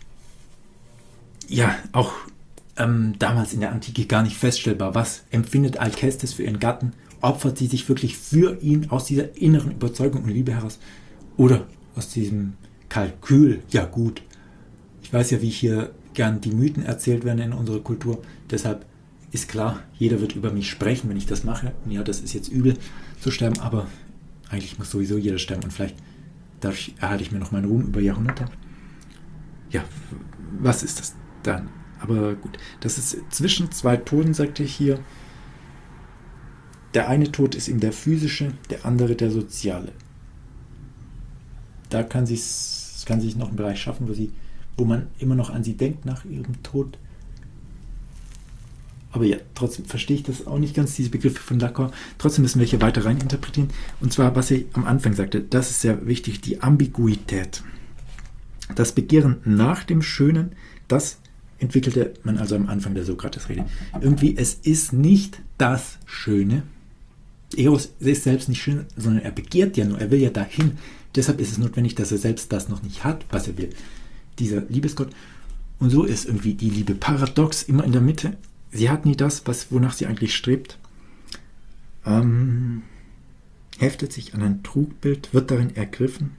ja, auch ähm, damals in der Antike gar nicht feststellbar. Was empfindet Alkestis für ihren Gatten? Opfert sie sich wirklich für ihn aus dieser inneren Überzeugung und Liebe heraus? Oder aus diesem Kalkül? Ja gut, ich weiß ja, wie hier gern die Mythen erzählt werden in unserer Kultur. Deshalb ist klar, jeder wird über mich sprechen, wenn ich das mache. Und ja, das ist jetzt übel zu sterben, aber eigentlich muss sowieso jeder sterben. Und vielleicht dadurch erhalte ich mir noch meinen Ruhm über Jahrhunderte. Ja, was ist das dann? Aber gut, das ist zwischen zwei Toten, sagte ich hier. Der eine Tod ist ihm der physische, der andere der soziale. Da kann, kann sich noch ein Bereich schaffen, wo, sie, wo man immer noch an sie denkt nach ihrem Tod. Aber ja, trotzdem verstehe ich das auch nicht ganz, diese Begriffe von Lacan. Trotzdem müssen wir hier weiter rein interpretieren. Und zwar, was ich am Anfang sagte, das ist sehr wichtig, die Ambiguität. Das Begehren nach dem Schönen, das entwickelte man also am Anfang der Sokrates-Rede. Irgendwie, es ist nicht das Schöne, Eros ist selbst nicht schön, sondern er begehrt ja nur, er will ja dahin. Deshalb ist es notwendig, dass er selbst das noch nicht hat, was er will. Dieser Liebesgott. Und so ist irgendwie die Liebe paradox, immer in der Mitte. Sie hat nie das, was, wonach sie eigentlich strebt. Ähm, heftet sich an ein Trugbild, wird darin ergriffen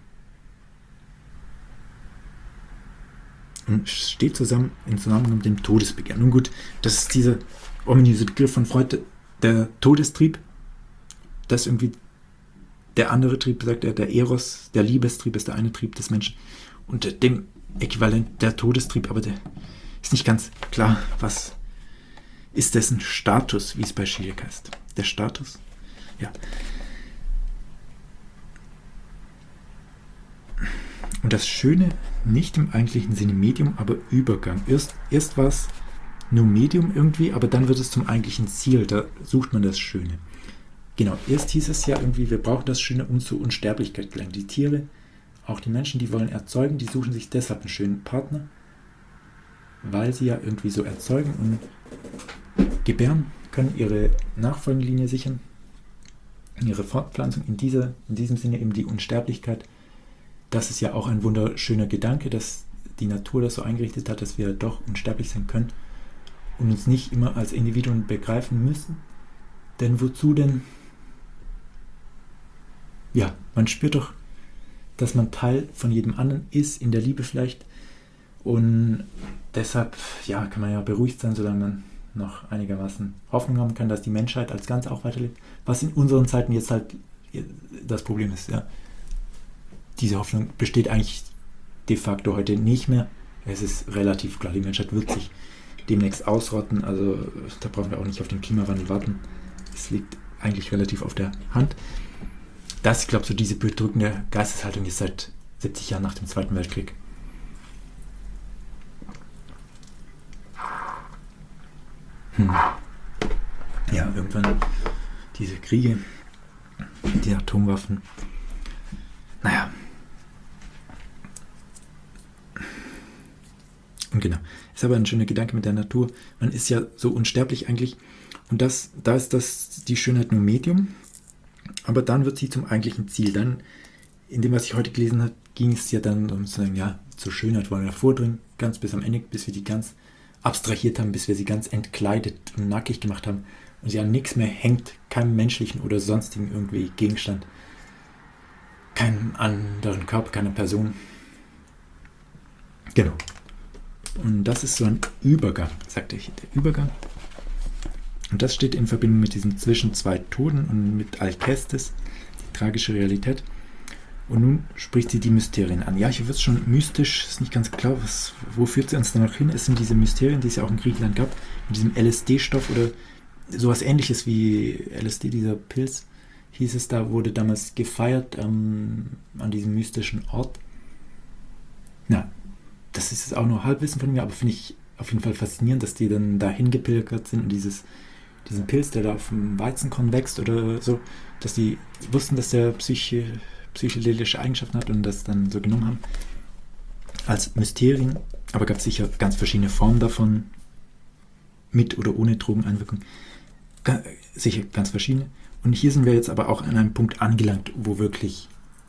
und steht zusammen in Zusammenhang mit dem Todesbegehren. Nun gut, das ist dieser ominöse Begriff von Freud, der Todestrieb. Das ist irgendwie der andere Trieb, sagt er, der Eros, der Liebestrieb ist der eine Trieb des Menschen. Und dem Äquivalent der Todestrieb, aber der ist nicht ganz klar, was ist dessen Status, wie es bei Schirak heißt. Der Status? Ja. Und das Schöne, nicht im eigentlichen Sinne Medium, aber Übergang. Erst, erst war es nur Medium irgendwie, aber dann wird es zum eigentlichen Ziel. Da sucht man das Schöne. Genau, erst hieß es ja irgendwie, wir brauchen das Schöne, um zur Unsterblichkeit gelangen. Die Tiere, auch die Menschen, die wollen erzeugen, die suchen sich deshalb einen schönen Partner, weil sie ja irgendwie so erzeugen und gebären können, ihre Nachfolgenlinie sichern, ihre Fortpflanzung, in, dieser, in diesem Sinne eben die Unsterblichkeit. Das ist ja auch ein wunderschöner Gedanke, dass die Natur das so eingerichtet hat, dass wir doch unsterblich sein können und uns nicht immer als Individuen begreifen müssen. Denn wozu denn? Ja, man spürt doch, dass man Teil von jedem anderen ist, in der Liebe vielleicht. Und deshalb, ja, kann man ja beruhigt sein, solange man noch einigermaßen Hoffnung haben kann, dass die Menschheit als Ganze auch weiterlebt. Was in unseren Zeiten jetzt halt das Problem ist, ja. Diese Hoffnung besteht eigentlich de facto heute nicht mehr. Es ist relativ klar, die Menschheit wird sich demnächst ausrotten. Also da brauchen wir auch nicht auf den Klimawandel warten. Es liegt eigentlich relativ auf der Hand. Das, ich glaube, so diese bedrückende Geisteshaltung ist seit siebzig Jahren nach dem Zweiten Weltkrieg. Hm. Ja, irgendwann diese Kriege, die Atomwaffen. Naja. Und genau. Ist aber ein schöner Gedanke mit der Natur. Man ist ja so unsterblich eigentlich. Und das, da ist das die Schönheit nur Medium. Aber dann wird sie zum eigentlichen Ziel. Dann, in dem, was ich heute gelesen habe, ging es ja dann um zu sagen, ja, zur Schönheit wollen wir vordringen, ganz bis am Ende, bis wir die ganz abstrahiert haben, bis wir sie ganz entkleidet und nackig gemacht haben und sie an nichts mehr hängt, keinem menschlichen oder sonstigen irgendwie Gegenstand, keinem anderen Körper, keiner Person. Genau. Und das ist so ein Übergang, sagte ich, der Übergang. Und das steht in Verbindung mit diesem zwischen zwei Toten und mit Alcestis, die tragische Realität. Und nun spricht sie die Mysterien an. Ja, hier wird es schon mystisch, ist nicht ganz klar, was, wo führt sie uns danach hin? Es sind diese Mysterien, die es ja auch in Griechenland gab, mit diesem L S D-Stoff oder sowas ähnliches wie L S D, dieser Pilz, hieß es, da wurde damals gefeiert ähm, an diesem mystischen Ort. Na, das ist jetzt auch nur Halbwissen von mir, aber finde ich auf jeden Fall faszinierend, dass die dann dahin gepilgert sind und dieses, diesen Pilz, der da auf dem Weizenkorn wächst oder so, dass die wussten, dass der Psyche psychedelische Eigenschaften hat und das dann so genommen haben als Mysterien, aber gab es sicher ganz verschiedene Formen davon, mit oder ohne Drogeneinwirkung, Ga- sicher ganz verschiedene. Und hier sind wir jetzt aber auch an einem Punkt angelangt, wo wirklich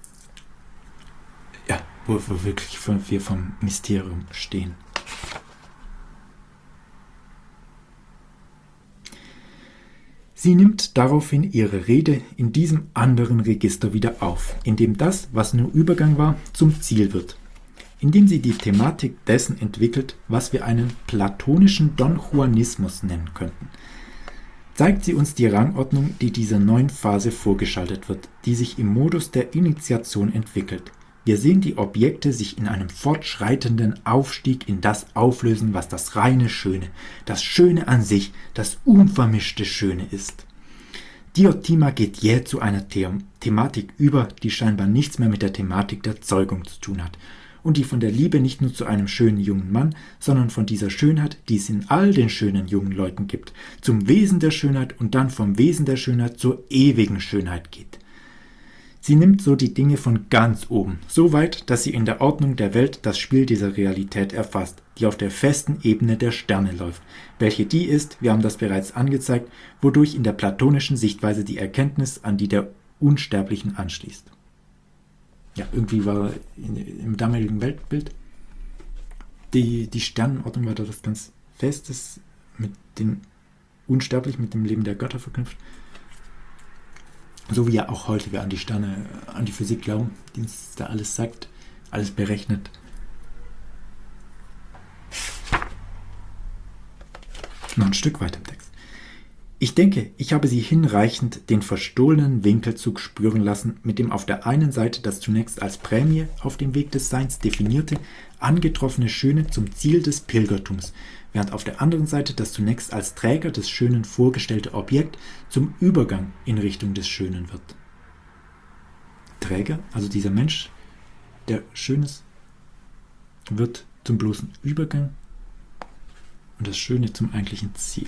ja, wo, wo wirklich wir vom Mysterium stehen. Sie nimmt daraufhin ihre Rede in diesem anderen Register wieder auf, in dem das, was nur Übergang war, zum Ziel wird. Indem sie die Thematik dessen entwickelt, was wir einen platonischen Donjuanismus nennen könnten, zeigt sie uns die Rangordnung, die dieser neuen Phase vorgeschaltet wird, die sich im Modus der Initiation entwickelt. Wir sehen die Objekte sich in einem fortschreitenden Aufstieg in das auflösen, was das reine Schöne, das Schöne an sich, das unvermischte Schöne ist. Diotima geht jäh zu einer The- Thematik über, die scheinbar nichts mehr mit der Thematik der Zeugung zu tun hat und die von der Liebe nicht nur zu einem schönen jungen Mann, sondern von dieser Schönheit, die es in all den schönen jungen Leuten gibt, zum Wesen der Schönheit und dann vom Wesen der Schönheit zur ewigen Schönheit geht. Sie nimmt so die Dinge von ganz oben, so weit, dass sie in der Ordnung der Welt das Spiel dieser Realität erfasst, die auf der festen Ebene der Sterne läuft, welche die ist, wir haben das bereits angezeigt, wodurch in der platonischen Sichtweise die Erkenntnis an die der Unsterblichen anschließt. Ja, irgendwie war in, im damaligen Weltbild die, die Sternenordnung war da das ganz Festes mit den Unsterblichen, mit dem Leben der Götter verknüpft. So wie ja auch heute wir an die Sterne, an die Physik glauben, die uns da alles sagt, alles berechnet. Noch ein Stück weiter im Text. Ich denke, ich habe sie hinreichend den verstohlenen Winkelzug spüren lassen, mit dem auf der einen Seite das zunächst als Prämie auf dem Weg des Seins definierte, angetroffene Schöne zum Ziel des Pilgertums, während auf der anderen Seite das zunächst als Träger des Schönen vorgestellte Objekt zum Übergang in Richtung des Schönen wird. Träger, also dieser Mensch, der Schönes, wird zum bloßen Übergang und das Schöne zum eigentlichen Ziel.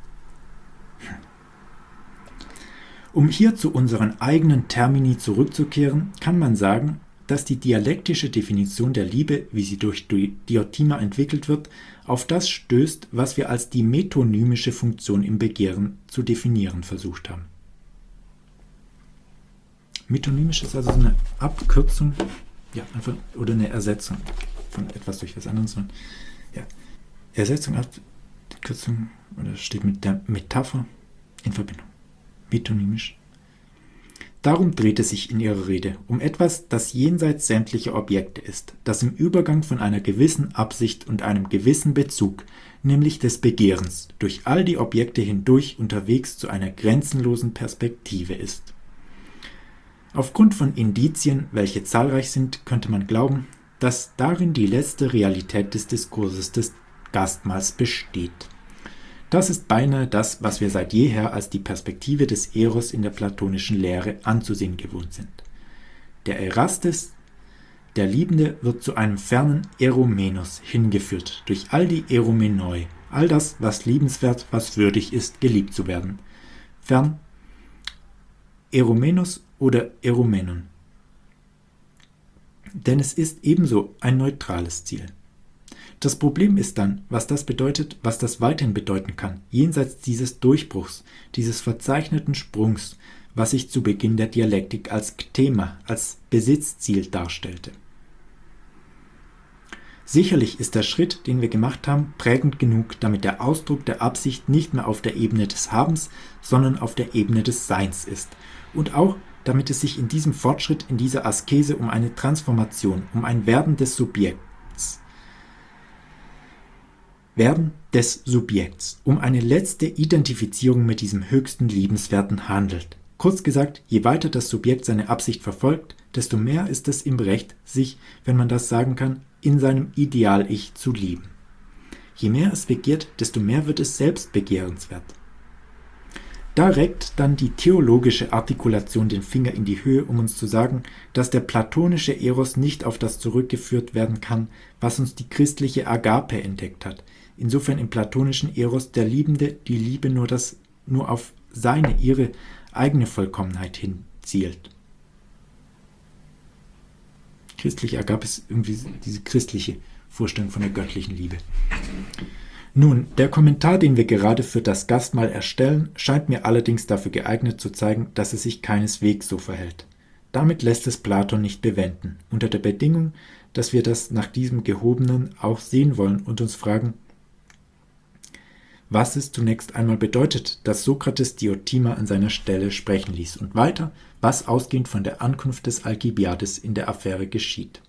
Um hier zu unseren eigenen Termini zurückzukehren, kann man sagen, dass die dialektische Definition der Liebe, wie sie durch Diotima entwickelt wird, auf das stößt, was wir als die metonymische Funktion im Begehren zu definieren versucht haben. Metonymisch ist also eine Abkürzung, ja, einfach, oder eine Ersetzung von etwas durch was anderes. Ja, Ersetzung, Abkürzung, oder steht mit der Metapher in Verbindung. Metonymisch. Darum dreht es sich in ihrer Rede um etwas, das jenseits sämtlicher Objekte ist, das im Übergang von einer gewissen Absicht und einem gewissen Bezug, nämlich des Begehrens, durch all die Objekte hindurch unterwegs zu einer grenzenlosen Perspektive ist. Aufgrund von Indizien, welche zahlreich sind, könnte man glauben, dass darin die letzte Realität des Diskurses des Gastmahls besteht. Das ist beinahe das, was wir seit jeher als die Perspektive des Eros in der platonischen Lehre anzusehen gewohnt sind. Der Erastes, der Liebende, wird zu einem fernen Eromenos hingeführt, durch all die Eromenoi, all das, was liebenswert, was würdig ist, geliebt zu werden. Fern Eromenos oder Eromenon. Denn es ist ebenso ein neutrales Ziel. Das Problem ist dann, was das bedeutet, was das weiterhin bedeuten kann, jenseits dieses Durchbruchs, dieses verzeichneten Sprungs, was sich zu Beginn der Dialektik als Thema, als Besitzziel darstellte. Sicherlich ist der Schritt, den wir gemacht haben, prägend genug, damit der Ausdruck der Absicht nicht mehr auf der Ebene des Habens, sondern auf der Ebene des Seins ist. Und auch, damit es sich in diesem Fortschritt, in dieser Askese um eine Transformation, um ein Werden des Subjekts, Werden des Subjekts, um eine letzte Identifizierung mit diesem höchsten Liebenswerten handelt. Kurz gesagt, je weiter das Subjekt seine Absicht verfolgt, desto mehr ist es im Recht, sich, wenn man das sagen kann, in seinem Ideal-Ich zu lieben. Je mehr es begehrt, desto mehr wird es selbst begehrenswert. Da reckt dann die theologische Artikulation den Finger in die Höhe, um uns zu sagen, dass der platonische Eros nicht auf das zurückgeführt werden kann, was uns die christliche Agape entdeckt hat. Insofern im platonischen Eros der Liebende die Liebe nur, das, nur auf seine, ihre eigene Vollkommenheit hin zielt. Christliche Agape ist irgendwie diese christliche Vorstellung von der göttlichen Liebe. Nun, der Kommentar, den wir gerade für das Gastmahl erstellen, scheint mir allerdings dafür geeignet zu zeigen, dass es sich keineswegs so verhält. Damit lässt es Platon nicht bewenden, unter der Bedingung, dass wir das nach diesem Gehobenen auch sehen wollen und uns fragen, was es zunächst einmal bedeutet, dass Sokrates Diotima an seiner Stelle sprechen ließ und weiter, was ausgehend von der Ankunft des Alkibiades in der Affäre geschieht.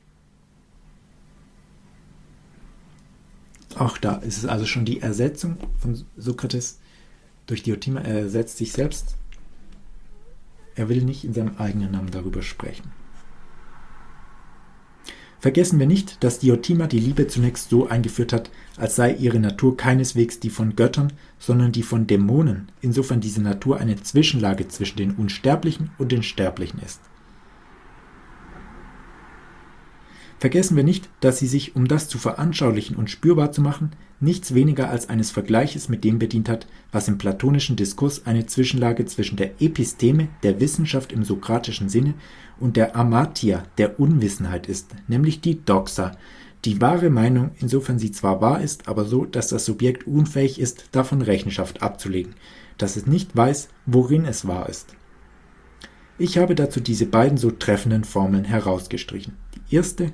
Auch da ist es also schon die Ersetzung von Sokrates durch Diotima. Er ersetzt sich selbst. Er will nicht in seinem eigenen Namen darüber sprechen. Vergessen wir nicht, dass Diotima die Liebe zunächst so eingeführt hat, als sei ihre Natur keineswegs die von Göttern, sondern die von Dämonen, insofern diese Natur eine Zwischenlage zwischen den Unsterblichen und den Sterblichen ist. Vergessen wir nicht, dass sie sich, um das zu veranschaulichen und spürbar zu machen, nichts weniger als eines Vergleiches mit dem bedient hat, was im platonischen Diskurs eine Zwischenlage zwischen der Episteme, der Wissenschaft im sokratischen Sinne, und der Amatia, der Unwissenheit ist, nämlich die Doxa, die wahre Meinung, insofern sie zwar wahr ist, aber so, dass das Subjekt unfähig ist, davon Rechenschaft abzulegen, dass es nicht weiß, worin es wahr ist. Ich habe dazu diese beiden so treffenden Formeln herausgestrichen. Die erste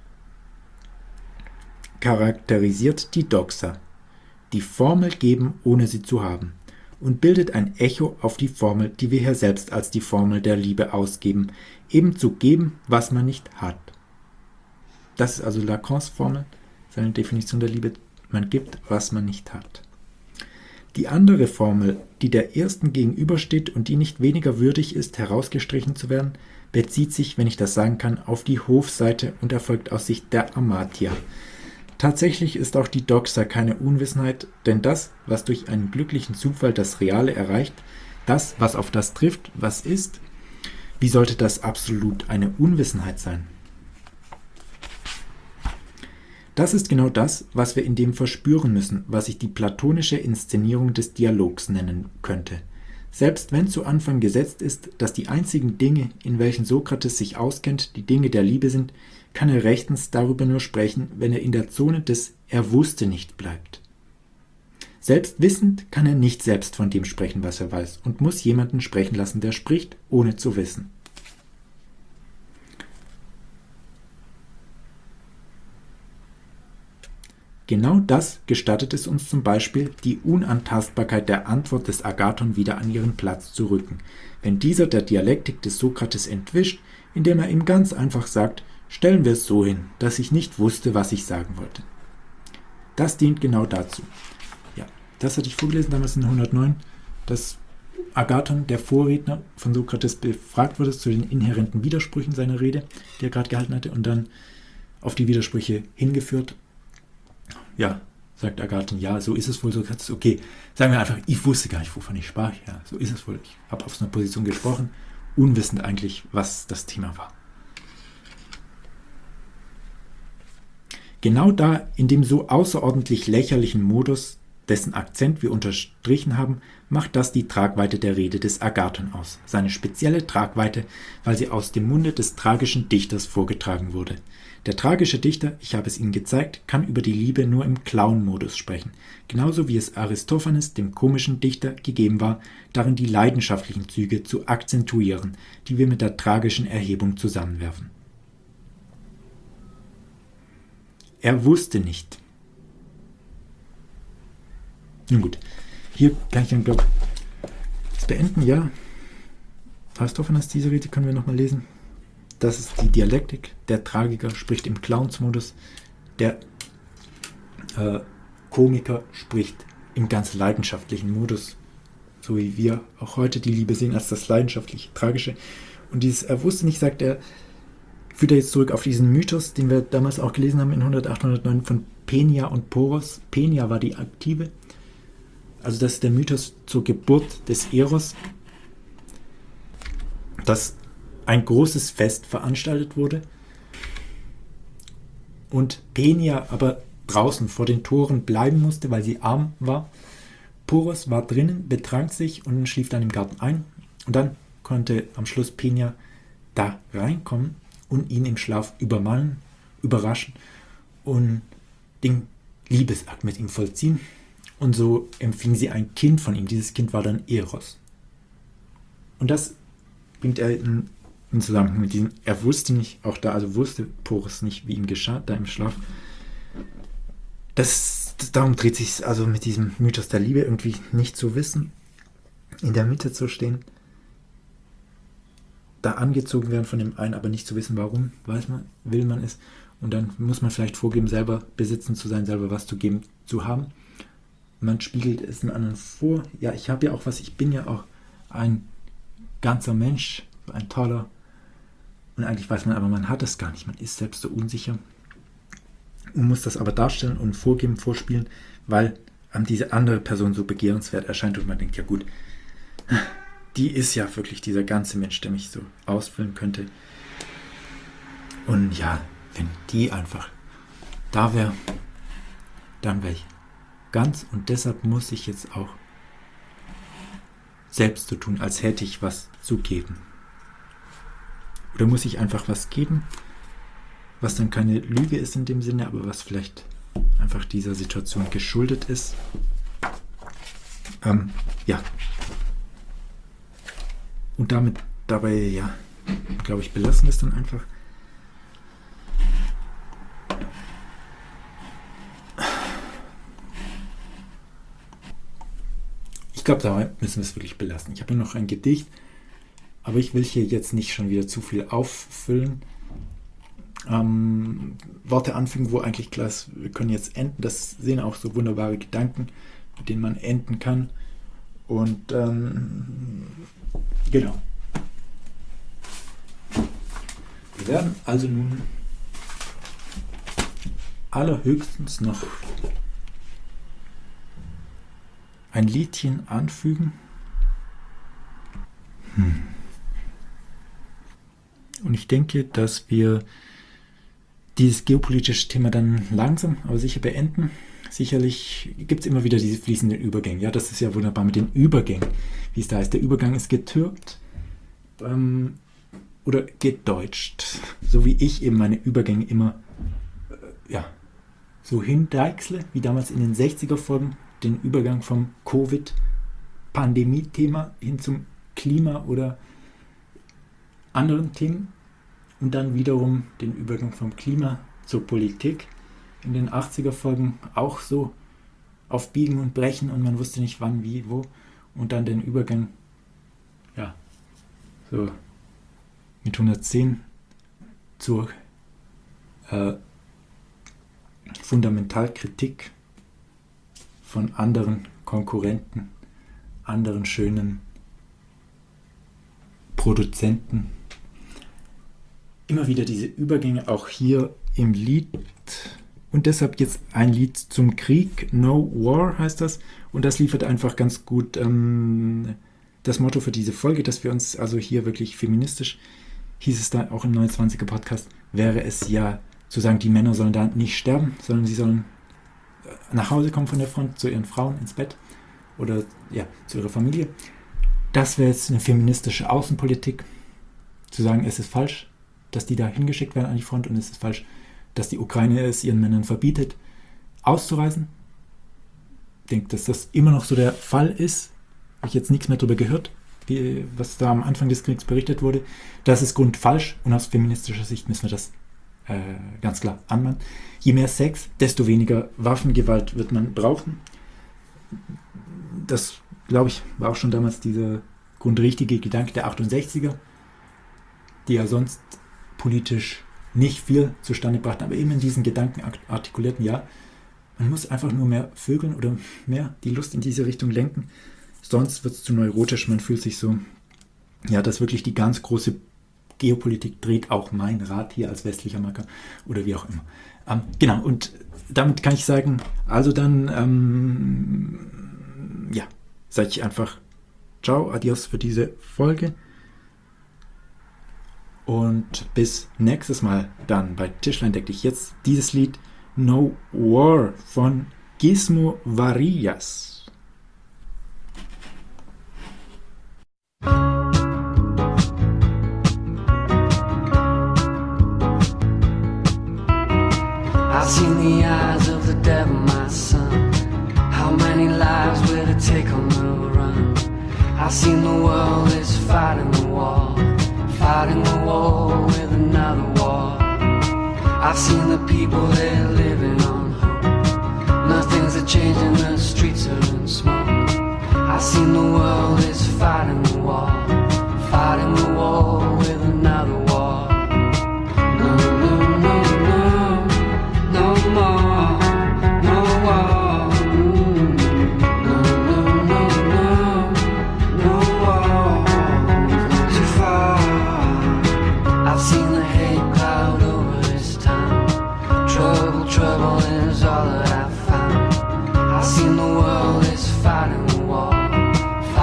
charakterisiert die Doxa, die Formel geben, ohne sie zu haben, und bildet ein Echo auf die Formel, die wir hier selbst als die Formel der Liebe ausgeben, eben zu geben, was man nicht hat. Das ist also Lacans Formel, seine Definition der Liebe, man gibt, was man nicht hat. Die andere Formel, die der ersten gegenübersteht und die nicht weniger würdig ist, herausgestrichen zu werden, bezieht sich, wenn ich das sagen kann, auf die Hofseite und erfolgt aus Sicht der Amatia. Tatsächlich ist auch die Doxa keine Unwissenheit, denn das, was durch einen glücklichen Zufall das Reale erreicht, das, was auf das trifft, was ist, wie sollte das absolut eine Unwissenheit sein? Das ist genau das, was wir in dem verspüren müssen, was ich die platonische Inszenierung des Dialogs nennen könnte. Selbst wenn zu Anfang gesetzt ist, dass die einzigen Dinge, in welchen Sokrates sich auskennt, die Dinge der Liebe sind, kann er rechtens darüber nur sprechen, wenn er in der Zone des Er wusste nicht bleibt. Selbst wissend kann er nicht selbst von dem sprechen, was er weiß, und muss jemanden sprechen lassen, der spricht, ohne zu wissen. Genau das gestattet es uns zum Beispiel, die Unantastbarkeit der Antwort des Agathon wieder an ihren Platz zu rücken, wenn dieser der Dialektik des Sokrates entwischt, indem er ihm ganz einfach sagt, stellen wir es so hin, dass ich nicht wusste, was ich sagen wollte. Das dient genau dazu. Ja, das hatte ich vorgelesen damals in hundertneun, dass Agathon, der Vorredner von Sokrates, befragt wurde zu den inhärenten Widersprüchen seiner Rede, die er gerade gehalten hatte, und dann auf die Widersprüche hingeführt. Ja, sagt Agathon, ja, so ist es wohl, Sokrates. Okay, sagen wir einfach, ich wusste gar nicht, wovon ich sprach. Ja, so ist es wohl. Ich habe aus einer Position gesprochen, unwissend eigentlich, was das Thema war. Genau da, in dem so außerordentlich lächerlichen Modus, dessen Akzent wir unterstrichen haben, macht das die Tragweite der Rede des Agathon aus. Seine spezielle Tragweite, weil sie aus dem Munde des tragischen Dichters vorgetragen wurde. Der tragische Dichter, ich habe es Ihnen gezeigt, kann über die Liebe nur im Clown-Modus sprechen, genauso wie es Aristophanes, dem komischen Dichter, gegeben war, darin die leidenschaftlichen Züge zu akzentuieren, die wir mit der tragischen Erhebung zusammenwerfen. Er wusste nicht. Nun gut, hier kann ich dann, glaube ich, beenden, ja. Aristophanes, diese Rede können wir nochmal lesen. Das ist die Dialektik. Der Tragiker spricht im Clowns-Modus. Der äh, Komiker spricht im ganz leidenschaftlichen Modus. So wie wir auch heute die Liebe sehen als das leidenschaftliche, tragische. Und dieses Er wusste nicht, sagt er, führt er jetzt zurück auf diesen Mythos, den wir damals auch gelesen haben in hundertacht, hundertneun von Penia und Poros. Penia war die Aktive. Also das ist der Mythos zur Geburt des Eros, dass ein großes Fest veranstaltet wurde und Penia aber draußen vor den Toren bleiben musste, weil sie arm war. Poros war drinnen, betrank sich und schlief dann im Garten ein. Und dann konnte am Schluss Penia da reinkommen und ihn im Schlaf übermannen, überraschen und den Liebesakt mit ihm vollziehen. Und so empfing sie ein Kind von ihm. Dieses Kind war dann Eros. Und das bringt er in im Zusammenhang mit diesem, er wusste nicht, auch da, also wusste Poros nicht, wie ihm geschah, da im Schlaf. Das, das, darum dreht sich also mit diesem Mythos der Liebe irgendwie nicht zu wissen, in der Mitte zu stehen, da angezogen werden von dem einen, aber nicht zu wissen, warum, weiß man, will man es, und dann muss man vielleicht vorgeben, selber besitzen zu sein, selber was zu geben, zu haben. Man spiegelt es einem anderen vor, ja, ich habe ja auch was, ich bin ja auch ein ganzer Mensch, ein toller. Und eigentlich weiß man aber, man hat es gar nicht. Man ist selbst so unsicher und muss das aber darstellen und vorgeben, vorspielen, weil einem diese andere Person so begehrenswert erscheint und man denkt, ja gut, die ist ja wirklich dieser ganze Mensch, der mich so ausfüllen könnte. Und ja, Wenn die einfach da wäre, dann wäre ich ganz, und deshalb muss ich jetzt auch selbst so tun, als hätte ich was zu geben. Oder muss ich einfach was geben, was dann keine Lüge ist in dem Sinne, aber was vielleicht einfach dieser Situation geschuldet ist. Ähm, ja. Und damit dabei, ja, glaube ich, belassen wir es dann einfach. Ich glaube, da müssen wir es wirklich belassen. Ich habe noch ein Gedicht, aber ich will hier jetzt nicht schon wieder zu viel auffüllen. Ähm, Worte anfügen, wo eigentlich klar ist, wir können jetzt enden. Das sind auch so wunderbare Gedanken, mit denen man enden kann. Und ähm, genau. Wir werden also nun allerhöchstens noch ein Liedchen anfügen. Hm. Und ich denke, dass wir dieses geopolitische Thema dann langsam, aber sicher beenden. Sicherlich gibt es immer wieder diese fließenden Übergänge. Ja, das ist ja wunderbar mit den Übergängen. Wie es da heißt, der Übergang ist getürkt ähm, oder gedeutscht. So wie ich eben meine Übergänge immer äh, ja, so hindeichsle, wie damals in den sechziger-Folgen, den Übergang vom Covid-Pandemie-Thema hin zum Klima oder anderen Themen und dann wiederum den Übergang vom Klima zur Politik. In den achtziger-Folgen auch so auf Biegen und Brechen und man wusste nicht wann, wie, wo. Und dann den Übergang, ja, so mit hundertzehn zur äh, Fundamentalkritik von anderen Konkurrenten, anderen schönen Produzenten. Immer wieder diese Übergänge, auch hier im Lied. Und deshalb jetzt ein Lied zum Krieg, No War heißt das. Und das liefert einfach ganz gut ähm, das Motto für diese Folge, dass wir uns also hier wirklich feministisch, hieß es da auch im neunundzwanziger Podcast, wäre es ja zu sagen, die Männer sollen da nicht sterben, sondern sie sollen nach Hause kommen von der Front zu ihren Frauen ins Bett oder ja, zu ihrer Familie. Das wäre jetzt eine feministische Außenpolitik, zu sagen, es ist falsch, dass die da hingeschickt werden an die Front und es ist falsch, dass die Ukraine es ihren Männern verbietet, auszureisen. Ich denke, dass das immer noch so der Fall ist. Habe ich jetzt nichts mehr darüber gehört, wie, was da am Anfang des Kriegs berichtet wurde. Das ist grundfalsch und aus feministischer Sicht müssen wir das äh, ganz klar anmahnen. Je mehr Sex, desto weniger Waffengewalt wird man brauchen. Das, glaube ich, war auch schon damals dieser grundrichtige Gedanke der achtundsechziger, die ja sonst politisch nicht viel zustande brachten, aber eben in diesen Gedanken artikulierten, ja, man muss einfach nur mehr vögeln oder mehr die Lust in diese Richtung lenken, sonst wird es zu neurotisch, man fühlt sich so, ja, dass wirklich die ganz große Geopolitik dreht auch mein Rad hier als westlicher Macker oder wie auch immer. Ähm, genau, und damit kann ich sagen, also dann, ähm, ja, sage ich einfach ciao, adios für diese Folge. Und bis nächstes Mal dann bei Tischlein deck dich. Jetzt dieses Lied No War von Gizmo Varillas. I've seen the eyes of the devil, my son. How many lives will it take on the run? I've seen the world is fighting the war, fighting the war with another war. I've seen the people, they're living on hope. Nothing's a changing, the streets are in smoke. I've seen the world is fighting the war, fighting the war with another war. No, no, no, no, no more, no war. Mm. No, no, no, no, no war. We've gone too far. I've seen the hate cloud over this town. Trouble, trouble is all that I've found. I've seen the world is fighting the war,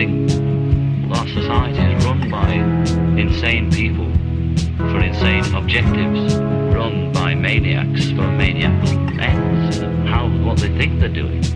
think our society is run by insane people for insane objectives, run by maniacs for maniacal ends, how what they think they're doing.